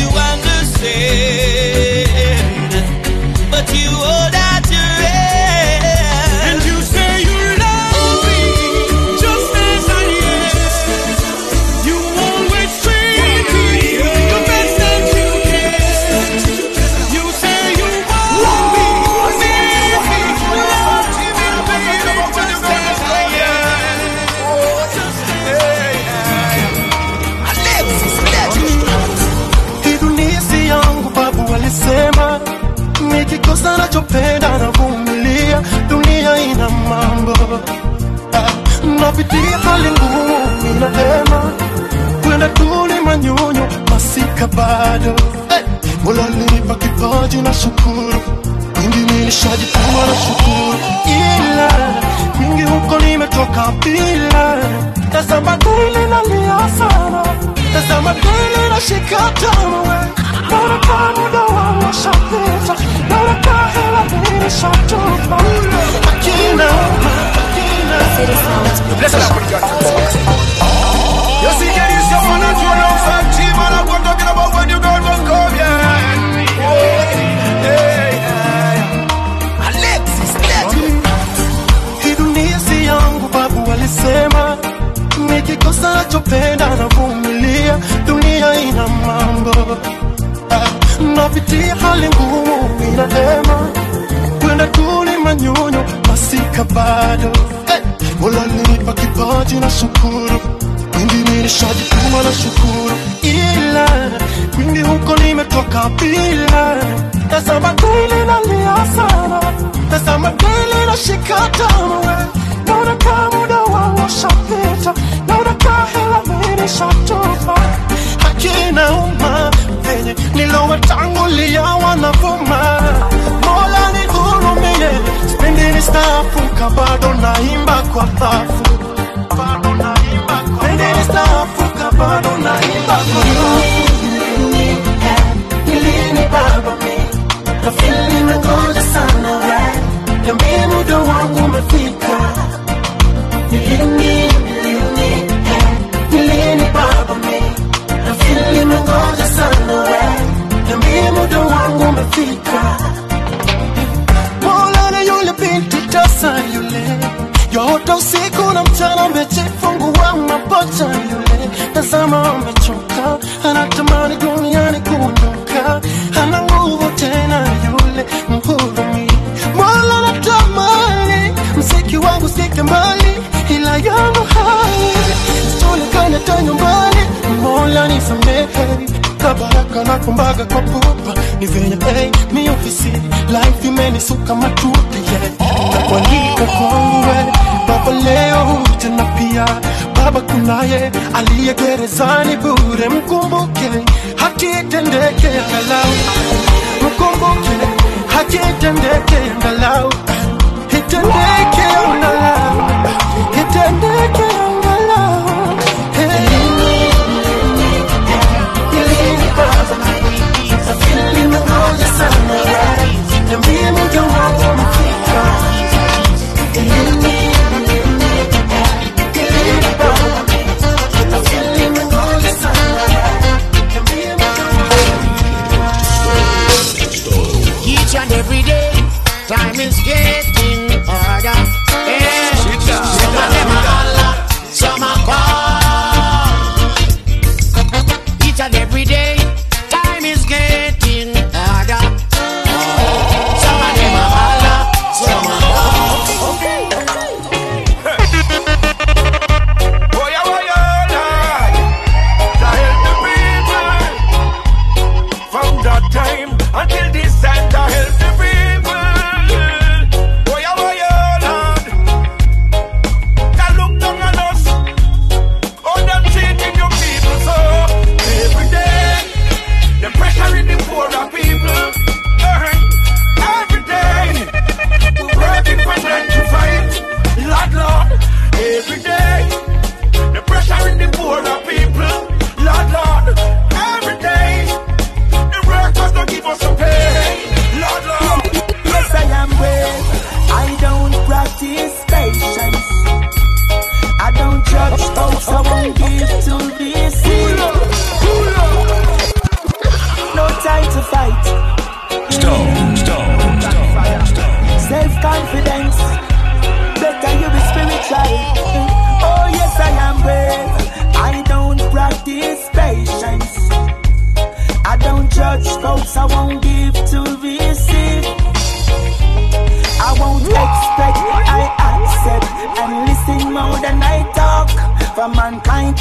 understand, but you hold out your hand, and you say you love me just as I am. You always treat me the best that you can. You say you want me, sema nikikosa nachopenda navumilia, dunia ina mambo napitia hali ngumu, ninahema kwenda tuli manyunyu masika bado Mola alinipa kipaji na shukuru, mingi nilishajituma na shukuru, ila mingi huko nimetoka bila. Tazama kweli nalia sana, tazama kweli nashika tamu. Naona kama muda wangu ushapita, naona kama hela nimeshatupa. Akina You see, can you see when I turn on some team and I'm talking about when you got one come, Alexis, hii dunia si yangu, babu walisema nikikosa nachopenda navumilia, dunia ina mambo napitia hali ngumu, ninahema kwenda tuli manyunyu masika bado Mola alinipa kipaji na shukuru, mingi nilishajituma na shukuru, ila mingi huko nimetoka bila. Tazama kweli nalia sana, tazama kweli nashika tamu. Naona kama muda wangu ushapita, naona kama hela nimeshatupa. Hakina uma venye nilowatangulia wanavuma, Mola nihurumie, sipendi nistaafuka, bado naimba kwa dhafu, bado naimba kwa dhafu, sipendi nistaafuka, bado naimba kwa dhafu. Nilini baba mi, nafili nimengoja sana niambie muda wangu umefika. Nilini baba mi, nafili nimengoja sana niambie muda wangu umefika. Mola na yule binti tasa yule, yote usiku na mchana amejifungua mapacha yule. Tazama amechoka, anatamani duniani kuondoka, hana nguvu tena yule, mhurumi. Mola natamani mziki wangu sike mbali, ila yangu hai sitonekana ta nyumbani. Mola nisamehe, kabaraka na kumbaga kwa pupa, ni venye mi ofisi life imenisuka matuta na kuandika kwangu baba leo tena pia. Baba kunaye aliye gerezani bure, mkumbuke hakitendeke angalau, mkumbuke hakitendeke angalau, hitendeke angalau, hitendeke angalau. Each and every day,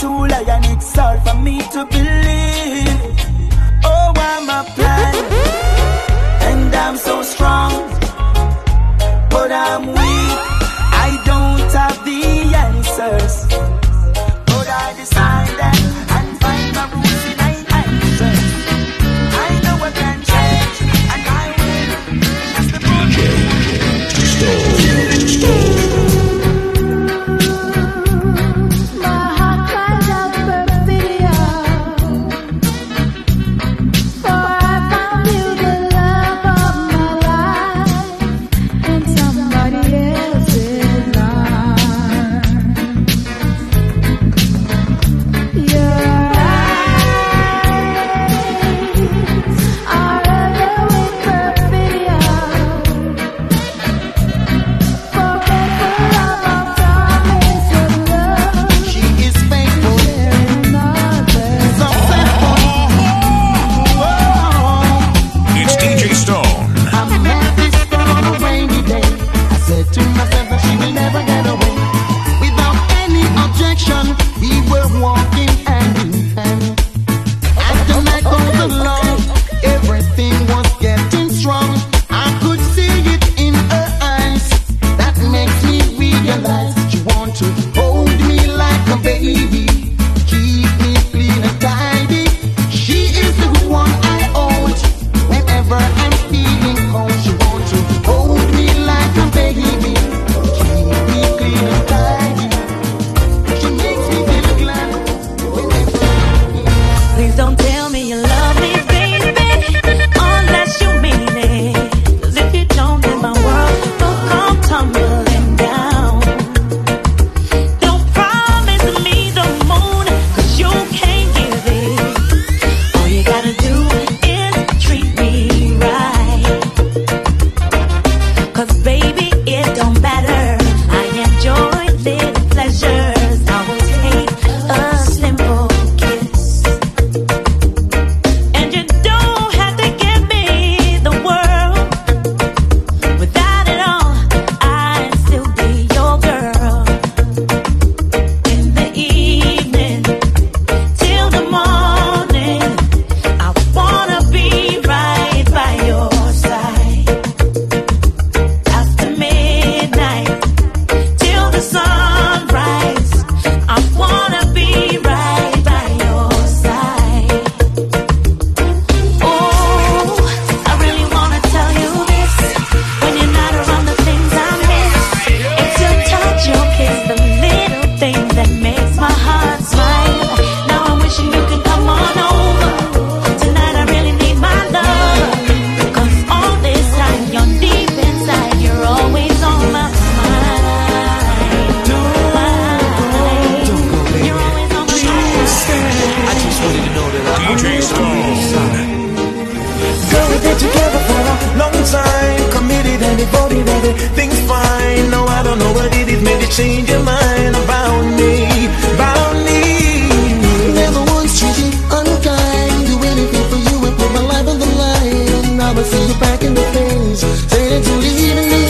to lie and it's all for me to believe. Oh, I'm a plan, and I'm so strong, but I'm weak. I don't have the answers, but I decided and find my rules in my answers. I know I can change, and I will. That's the My heart cries out Perfidia, for I found you the love of my life in somebody else's life. Your eyes are ever with Perfidia, forgetful of our promise of love. She is faithful, successful. It's DJ Stone. I met this girl on a rainy day. I said to myself that she will never get away. Without any objection, we were walking hand in hand. As the night goes along, everything was getting strong. I could see it in her eyes. That makes me realize she wants to hold me like a baby, keep me clean and tidy. She is the one I own. Whenever I'm feeling cold, she wants to hold me like a baby, keep me clean and tidy. She makes me feel glad whenever Please don't tell me you love me, baby, unless you mean it. 'Cause if you don't, then my world will come tumbling down. Don't promise me the moon, 'cause you can't give it. All you gotta do is treat me right. 'Cause baby, it don't matter. I enjoy little pleasures. I will take a simple kiss. And you don't have to give me the world. Without it all, I'd still be your girl. In the evening, till the morning, I wanna be right by your side. After midnight, till the sunrise, I wanna be right by your side. Oh, I really wanna tell you this. When you're not around, the things I miss. It's your touch, your kiss, the little thing that makes my heart smile. Now I'm wishing you could come on over. Tonight I really need my love. 'Cause all this time you're deep inside, you're always on my mind. You're always on my mind. I just wanted to know that DJ Stone. Girl, we've been together for a long time, committed and devoted, everything's fine. No, I don't know what it is, maybe change your mind about me, about me. never once treated unkind. Do anything for you and put my life on the line. I'ma see you back in the face, saying that you're leaving me.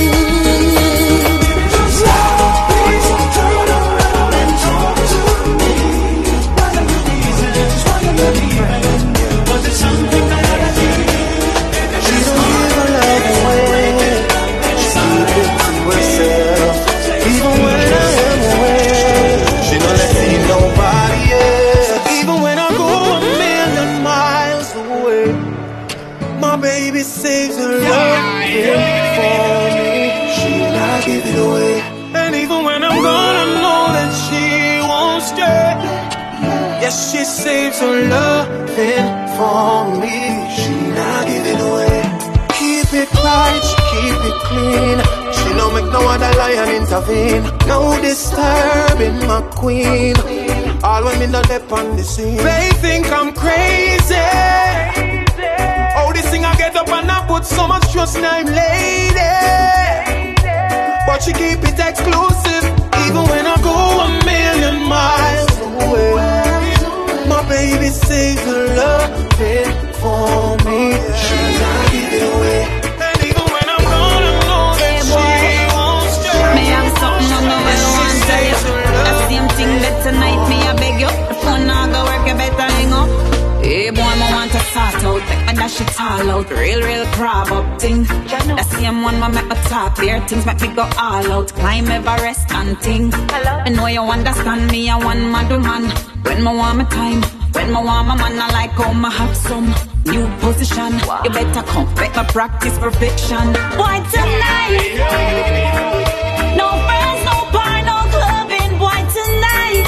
She don't give her love away. She keep it to herself. Even when I am away, she don't let see nobody else. Even when I go a million miles away, my baby saves her love for me. She not give it away. And even when I'm gone, I know that she won't stay. Yes, she saves her loving for me. She not give it away. Keep it right, she keep it clean. She don't make no other lion intervene. No disturbing my queen. All women not up on the scene. They think I'm crazy. Oh, this thing I get up and I put so much trust in I'm lady. But she keep it exclusive. Even when I go a million miles away, my baby saves her love for me. She not give it away. And even when I'm gone, I know that she won't stay. Me have something on the way I want to tell you. The same thing that tonight me I beg you. dash it all out. Real crab up thing. The same one ma make me talk bare things, make me go all out. Climb Everest and thing. I know you understand me, I want mad man. When me want my time, when me want my man, I like how me have some new position. You better come, make me practice perfection. Boy tonight, no friends, no bar, no clubbing. Boy tonight,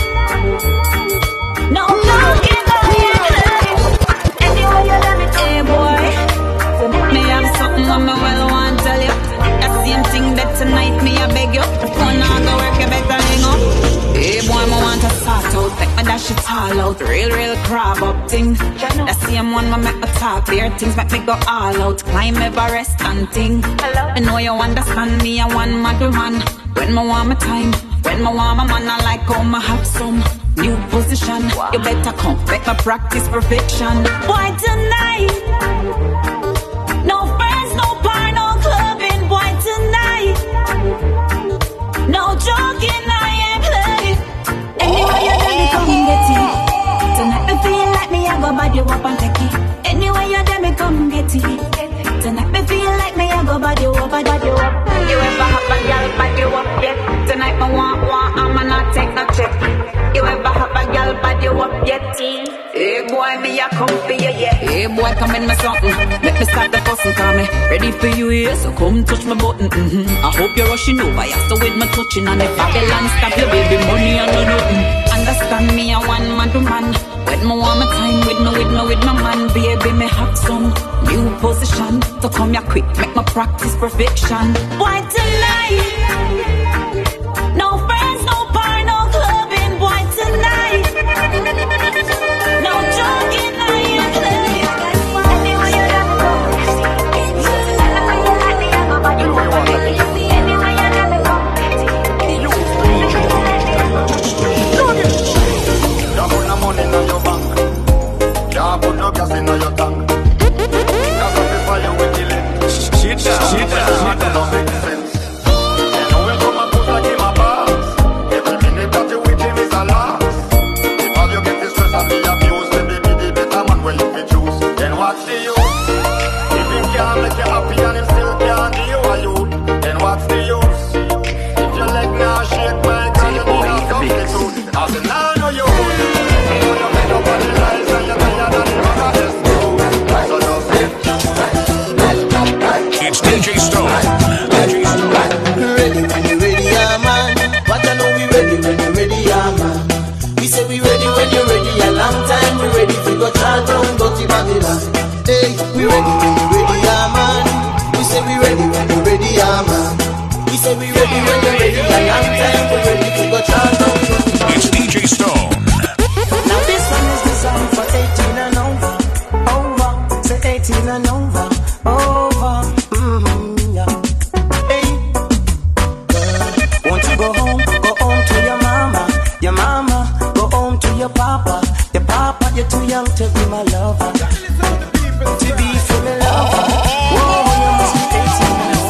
no talking, no clubbing. Anyway you let me, hey boy, me have something on me well want tell you. The same thing that tonight me I beg you. The phone not go work, you better hang up. Hey boy, me want to sort out, make me dash it all out. Real crab up thing. The same one me make me talk bare things, make me go all out. Climb Everest and thing. I know you understand me, I want mad man. When me want my time, when me want my man, I like how me have some new position. You better come, make me practice perfection. Boy tonight, no friends, no bar, no clubbing. Boy tonight, no joking, I ain't playing. Anyway you let me come get it. Tonight me feel like me I go bad you up and take it. Anyway you let me come get it. Tonight me feel like me I go bad you up and bad you up. You ever have a girl bad you up yet? Tonight me want I'ma not take no check. You ever have a girl bad you up yet? Hey boy, me a come for you, yeah. Hey boy, come in me something. Make me start the fussing, call me ready for you, yeah. So come touch my button, I hope you're rushing over, yeah. So with my touching and if Babylon stop your baby money and no nothing. Understand me, I want man to man. When me want my time with my man, baby, me have some new position. So come here quick, make my practice perfection. Why tonight? No friends, no bar, no clubbing. Why tonight? No joking, I ain't playing. Anyway you let me go. Anyway you let me go, but you won't let me. Anyway you let me go. You put no money in your bank. You put no gas in your tank. That's what they fire with the lens. Shit down. Don't make sense. You know when come and put like in my box. Every minute that you with him is a loss. If all you get is stress and be abused, then baby the better man where you can choose. Then what's the use? If him can't make you happy and him still can't do you a youth, then what's the use? If your leg now shake, my God, you need a substitute. As in now know you. It's DJ Stone. Ready when you're ready, yeah, man. But I know we ready when you're ready, yeah, man. We say we ready when you're ready. A long time we ready to go try down, go to Babylon. Hey, we ready when you're ready, yeah, man. We say we ready when you're ready, yeah, man. We say we ready when you're ready. A long time we ready to go try down, go to Babylon. It's DJ Stone. Now this one is designed for 18 and over. Over, say 18 and over. Over, yeah. Hey, won't you go home to your mama. Your mama, go home to your papa. Your papa, you're too young to be my lover. To be for the lover. Whoa, you must be 18 and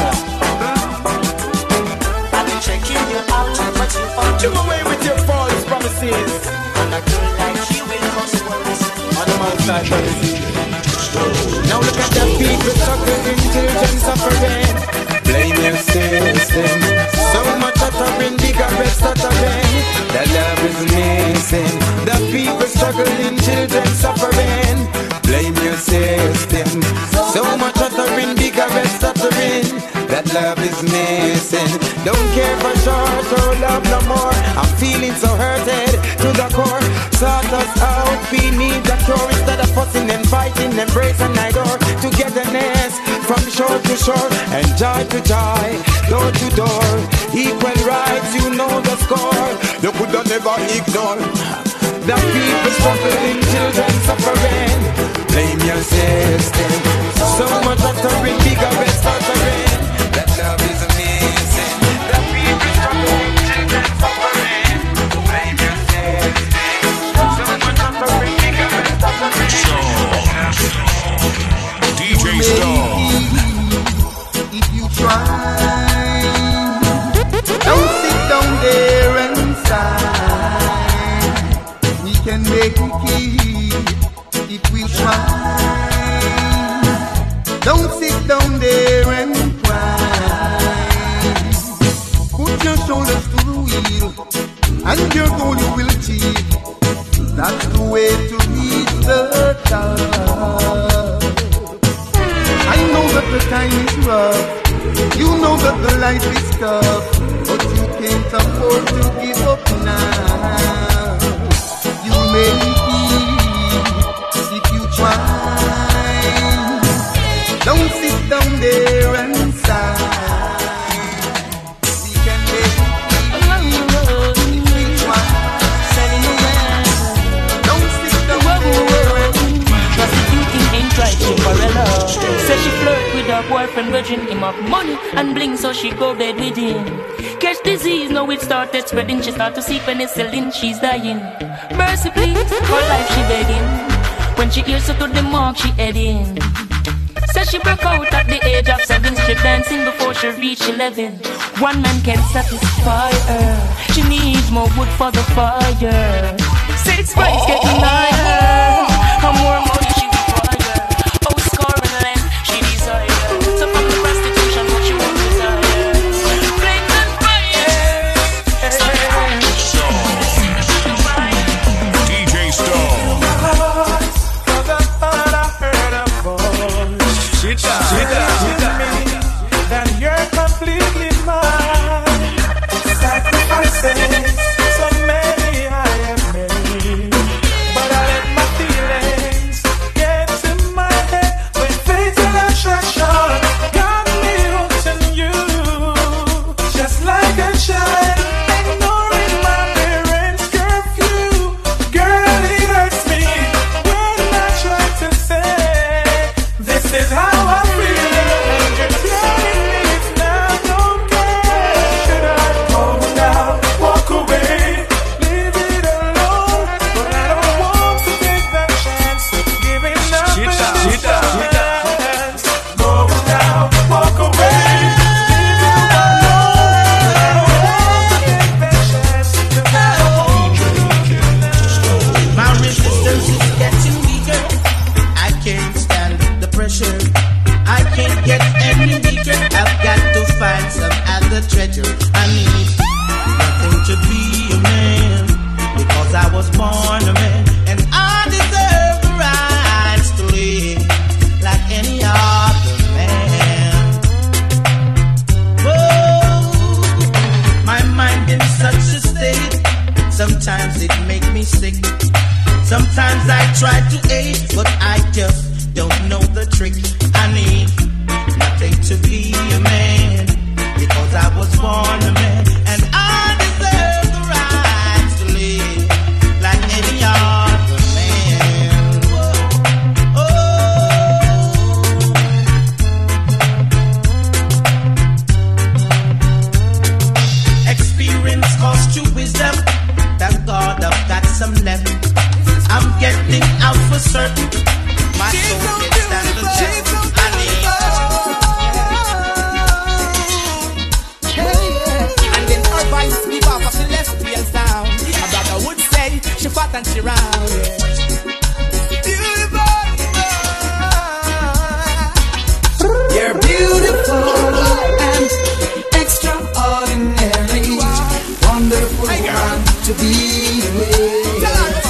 over. I've been checking you out, but you ought to away with your false promises. And a girl like you will must worry. On the outside, now look at the people suffering children suffering. Blame your system. So much suffering, bigger rest suffering. The love is missing. The people struggling, children suffering. Blame your system. So much suffering, bigger rest suffering. That love is missing. Don't care for short or love no more. I'm feeling so hurted to the core. Sort us out, we need a cure. Instead of fussing and fighting, embrace and adore. Togetherness from shore to shore and joy to joy, door to door. Equal rights, you know the score. You could never ignore the people struggling, children suffering. Blame your system. So much suffering, bigger rest suffering. That love is amazing. The people struggling, children suffering. Blame your system. So much suffering, bigger rest suffering. DJ Stone. If you try, don't sit down there and sigh. We can make it keep if we try. Don't sit down there and cry. Put your shoulders to the wheel, and your goal you will achieve. That's the way to reach the top. I know that the time is rough, you know that the life is tough, but you can't afford to give up now. You may be if you try. Don't sit down there and sigh. We can make it if we try. Don't sit down there and prostituting ain't right, Cinderella. Says she flirt with her boyfriend, grudging him up money and bling, so she go bed with him. Catch disease, now it started spreading. She start to see penicillin, she's dying. Mercy please, for life she begging. When she hears her to the mark, she heading. Says she broke out at the age of 7, strip dancing before she reached 11. One man can satisfy her, she needs more wood for the fire. 6 price getting higher, and more money she require. Oh, scoring length she desire. So from the prostitution, what she won't desire. Flames and fire. DJ Stone. That you're completely mine. Sacrifices, so many I have made, but I let my feelings get in my head. When fatal attraction got me hooked on you, just like a child, ignoring my parents' curfew. Girl, it hurts me when I try to say this is how I feel. Treasure. I need nothing to be a man, because I was born a man, and I deserve the rights to live like any other man. Oh, my mind in such a state, sometimes it makes me sick. Sometimes I try to aid, but I just don't know the trick. I need nothing to be a man, because I was born a man, and I deserve the right to live like any other man. Oh. Experience cost you wisdom. Thank God I've got some left. I'm getting out for certain. My soul gets stand the test. I need. Speak off a celestial sound. My brother would say she fat and she round. You're beautiful and extraordinary, wonderful one to be with.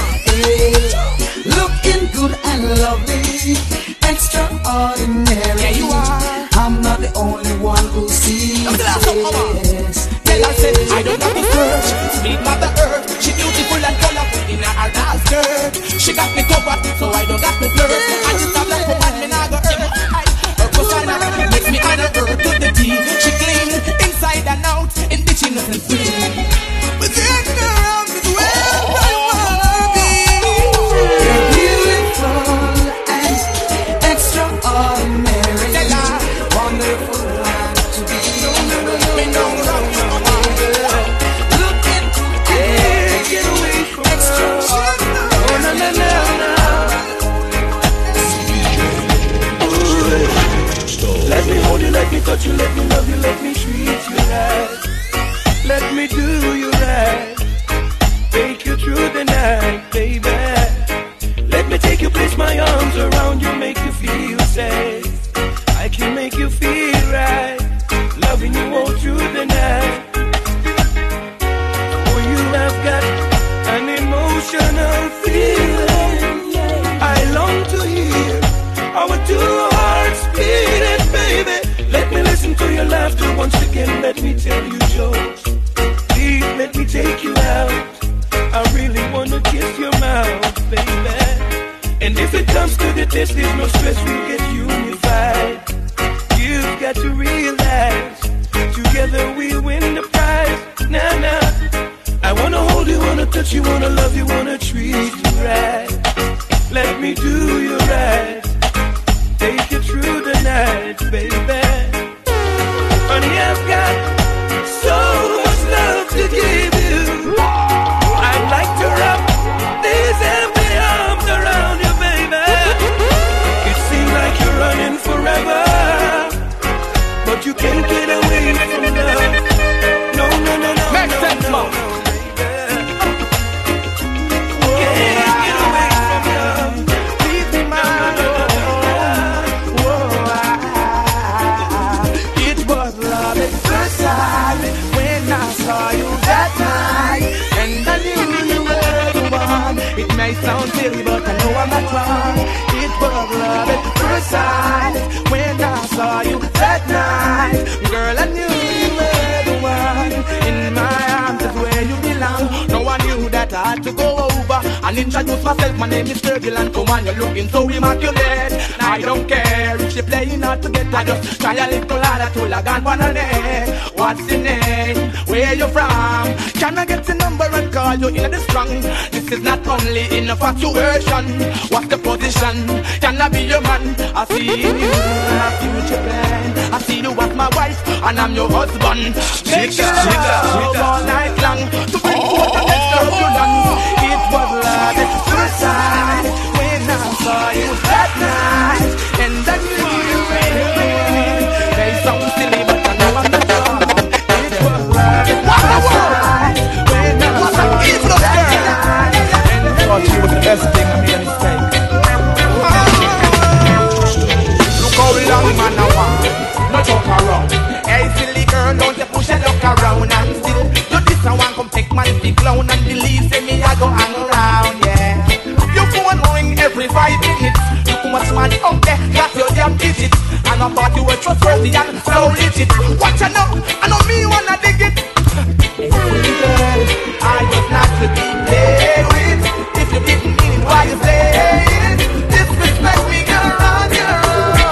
Looking good and lovely, extraordinary. Yeah, you are. I'm not the only one who sees this. I don't have to search, sweet Mother Earth. She beautiful and colorful in her dark skirt. She got me covered, so I don't got to flirt. I just have like a man, me nah go hurt. Her persona makes me honor her to the T. She clean inside and out, in the chin and free. But then around is where I wanna be. You're beautiful and extraordinary, wonderful one to be with. and let me tell you jokes. Please let me take you out. I really wanna kiss your mouth, baby. And if it comes to the test, there's no stress, we'll get unified. You've got to realize, together we win the prize. Nah, nah. I wanna hold you, wanna touch you, wanna love you, wanna treat you right. Let me do you right. Take you through the night, baby. Honey, I've got so much love to give you. I'd like to wrap these empty arms around you, baby. It seems like you're running forever, but you can't get away from love. No, no, no, no. Make sense, no, no, can't get away from love. Leave me, my It was love at first sight when I saw you that night, and I knew you were the one. It may sound silly, but I know I'm not wrong. It was love at first sight when I saw you that night. Girl, I knew you were the one. In my arms is where you belong. No one knew that I had to go over and introduce myself. My name is Turbulent. Come on, you're looking so immaculate. I don't care if you're playing hard to get. I just try a little harder to log on one on it. What's your name? Where you from? Can I get your number and call you in the strong? This is not only infatuation. What's the position? Can I be your man? I see in you a future plan. I see you as my wife and I'm your husband. Make love all night long to bring forth the next turbulence. It was love at first sight when I saw you that night, and I knew you were the one. They sound silly, but I know I'm not wrong. It was love at first sight when I saw you that night, and I thought you was the best thing I made a mistake. Look how long man I want, no talk around. Hey silly girl, don't you push your luck around and still do this I want come take man big clown and believe say me I go hang around, yeah. Your phone ring every 5 minutes. Look how much man out there got your damn digits, and I thought you were trustworthy and so legit. Watch out now, I know me wanna dig it. Hey girl, I was not to be played with. If you didn't mean it, why you say it? Disrespect me, girl, on your own.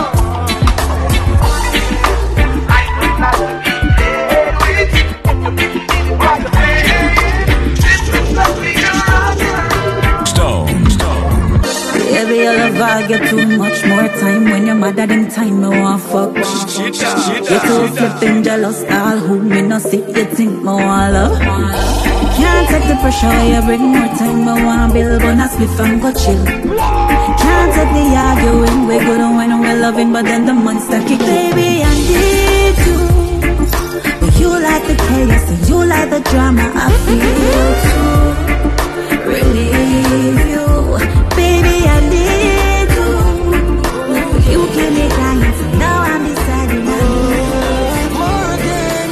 Baby, I love I get too much more time. When you're mad at them time, I want fuck. You're too flippin' jealous, all who me no see, you think me want love. Can't take the pressure, you bring more time. I want build on a spliff and go chill. Can't take the arguing, we good when we're loving, but then the monster kick. Baby, I need you, but you like the chaos and you like the drama. I feel too, relieve you. Baby, I need you. You give me time, so now I'm deciding I need more than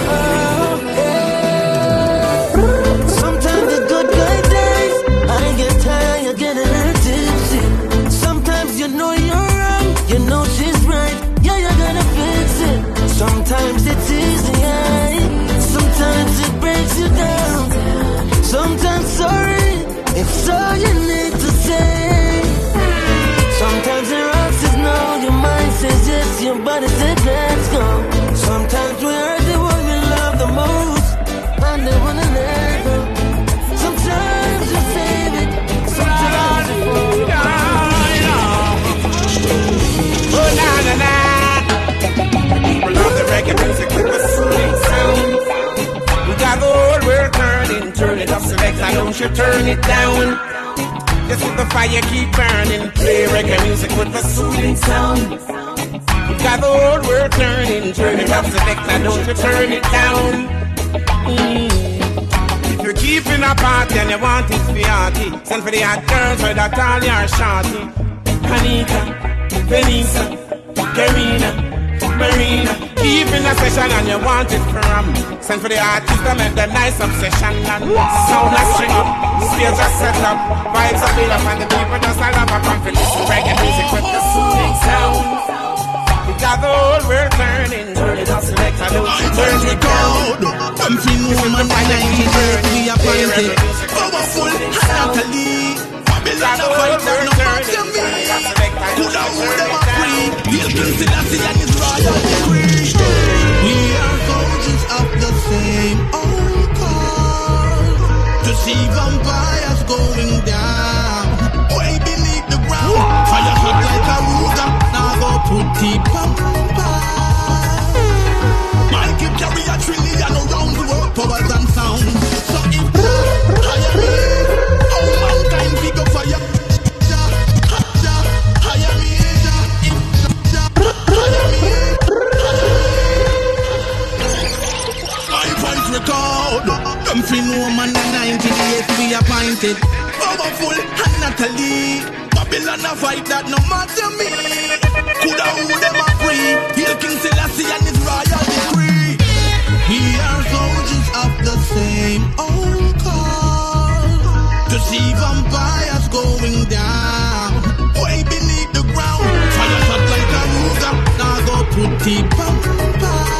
Sometimes the good days, I get tired, you get addicted. Sometimes you know you're wrong, you know she's right, yeah, you're gonna fix it. Sometimes it's easy, sometimes it breaks you down. Sometimes sorry, it's all you need to say. Sometimes your heart says no, your mind says yes, your body says let's go. Sometimes we hurt the one we love the most, and they wanna let go. Sometimes you save it, sometimes you fall Oh na na na. People love the reggae music with the soothing sound. We got the whole world turning, turn it up, select, and don't you turn it down. Just let the fire keep burning, play reggae music with the soothing sound. We got the whole world turning, turn it up, select, and don't you turn it down. If you're keeping a party and you want it fiati, send for the hot girls with that all your shorty. Anita, Venisa, Karina, Marina, keeping a session and you want it from. Send for the artists to make them nice obsession and sound a string up, stage a set up, vibes a build up and the people just a love a confidence to reggae music with the soothing sound. We got the whole world turning, turn it up, select, I First record, them fin woman 98 we appointed. Powerful, Natalie. Babylon a fight that no matter me. Coulda hold them a free. Hail King Selassie and his royal decree. We are soldiers of the same old cause. To see vampires going down way beneath the ground. Fire hot like a Ruger. Now go put the pampa. My kid carry a trillion around the world, powers and sound. So if hire me, how mankind we go fire. Hire me, hire me. My voice record. Them fin woman in 98 we appointed. Powerful and Natalie. Babylon a fight that no matter me. Coulda hold them a free. Hail King Selassie and his royal decree. We are soldiers of the same old cause. To see vampires going down way beneath the ground. Fire hot like a Ruger. Now go put the pampers.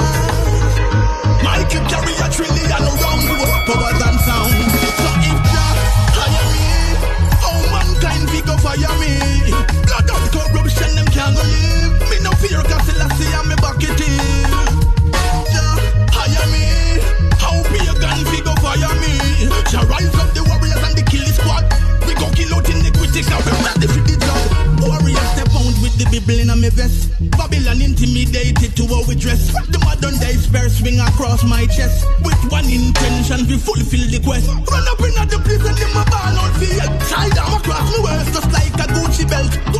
My kid carry a trillion around the world, powers and sound. So if Jah hire me, how mankind we go fire me. Blood and corruption them can't live. Me no fear cause Selassie and me back it in. Jah hire me, how pagan we go fire me. Jah rise up the warriors and the kill squad. We go kill out iniquity cause we ready for the job. Warriors step out with the Bible in my vest. Babylon intimidated to how we dress. The modern day spear swing across my chest. With one intention we fulfill the quest. Run up in the place and in my ball out field. Side arm across my waist just like a Gucci belt.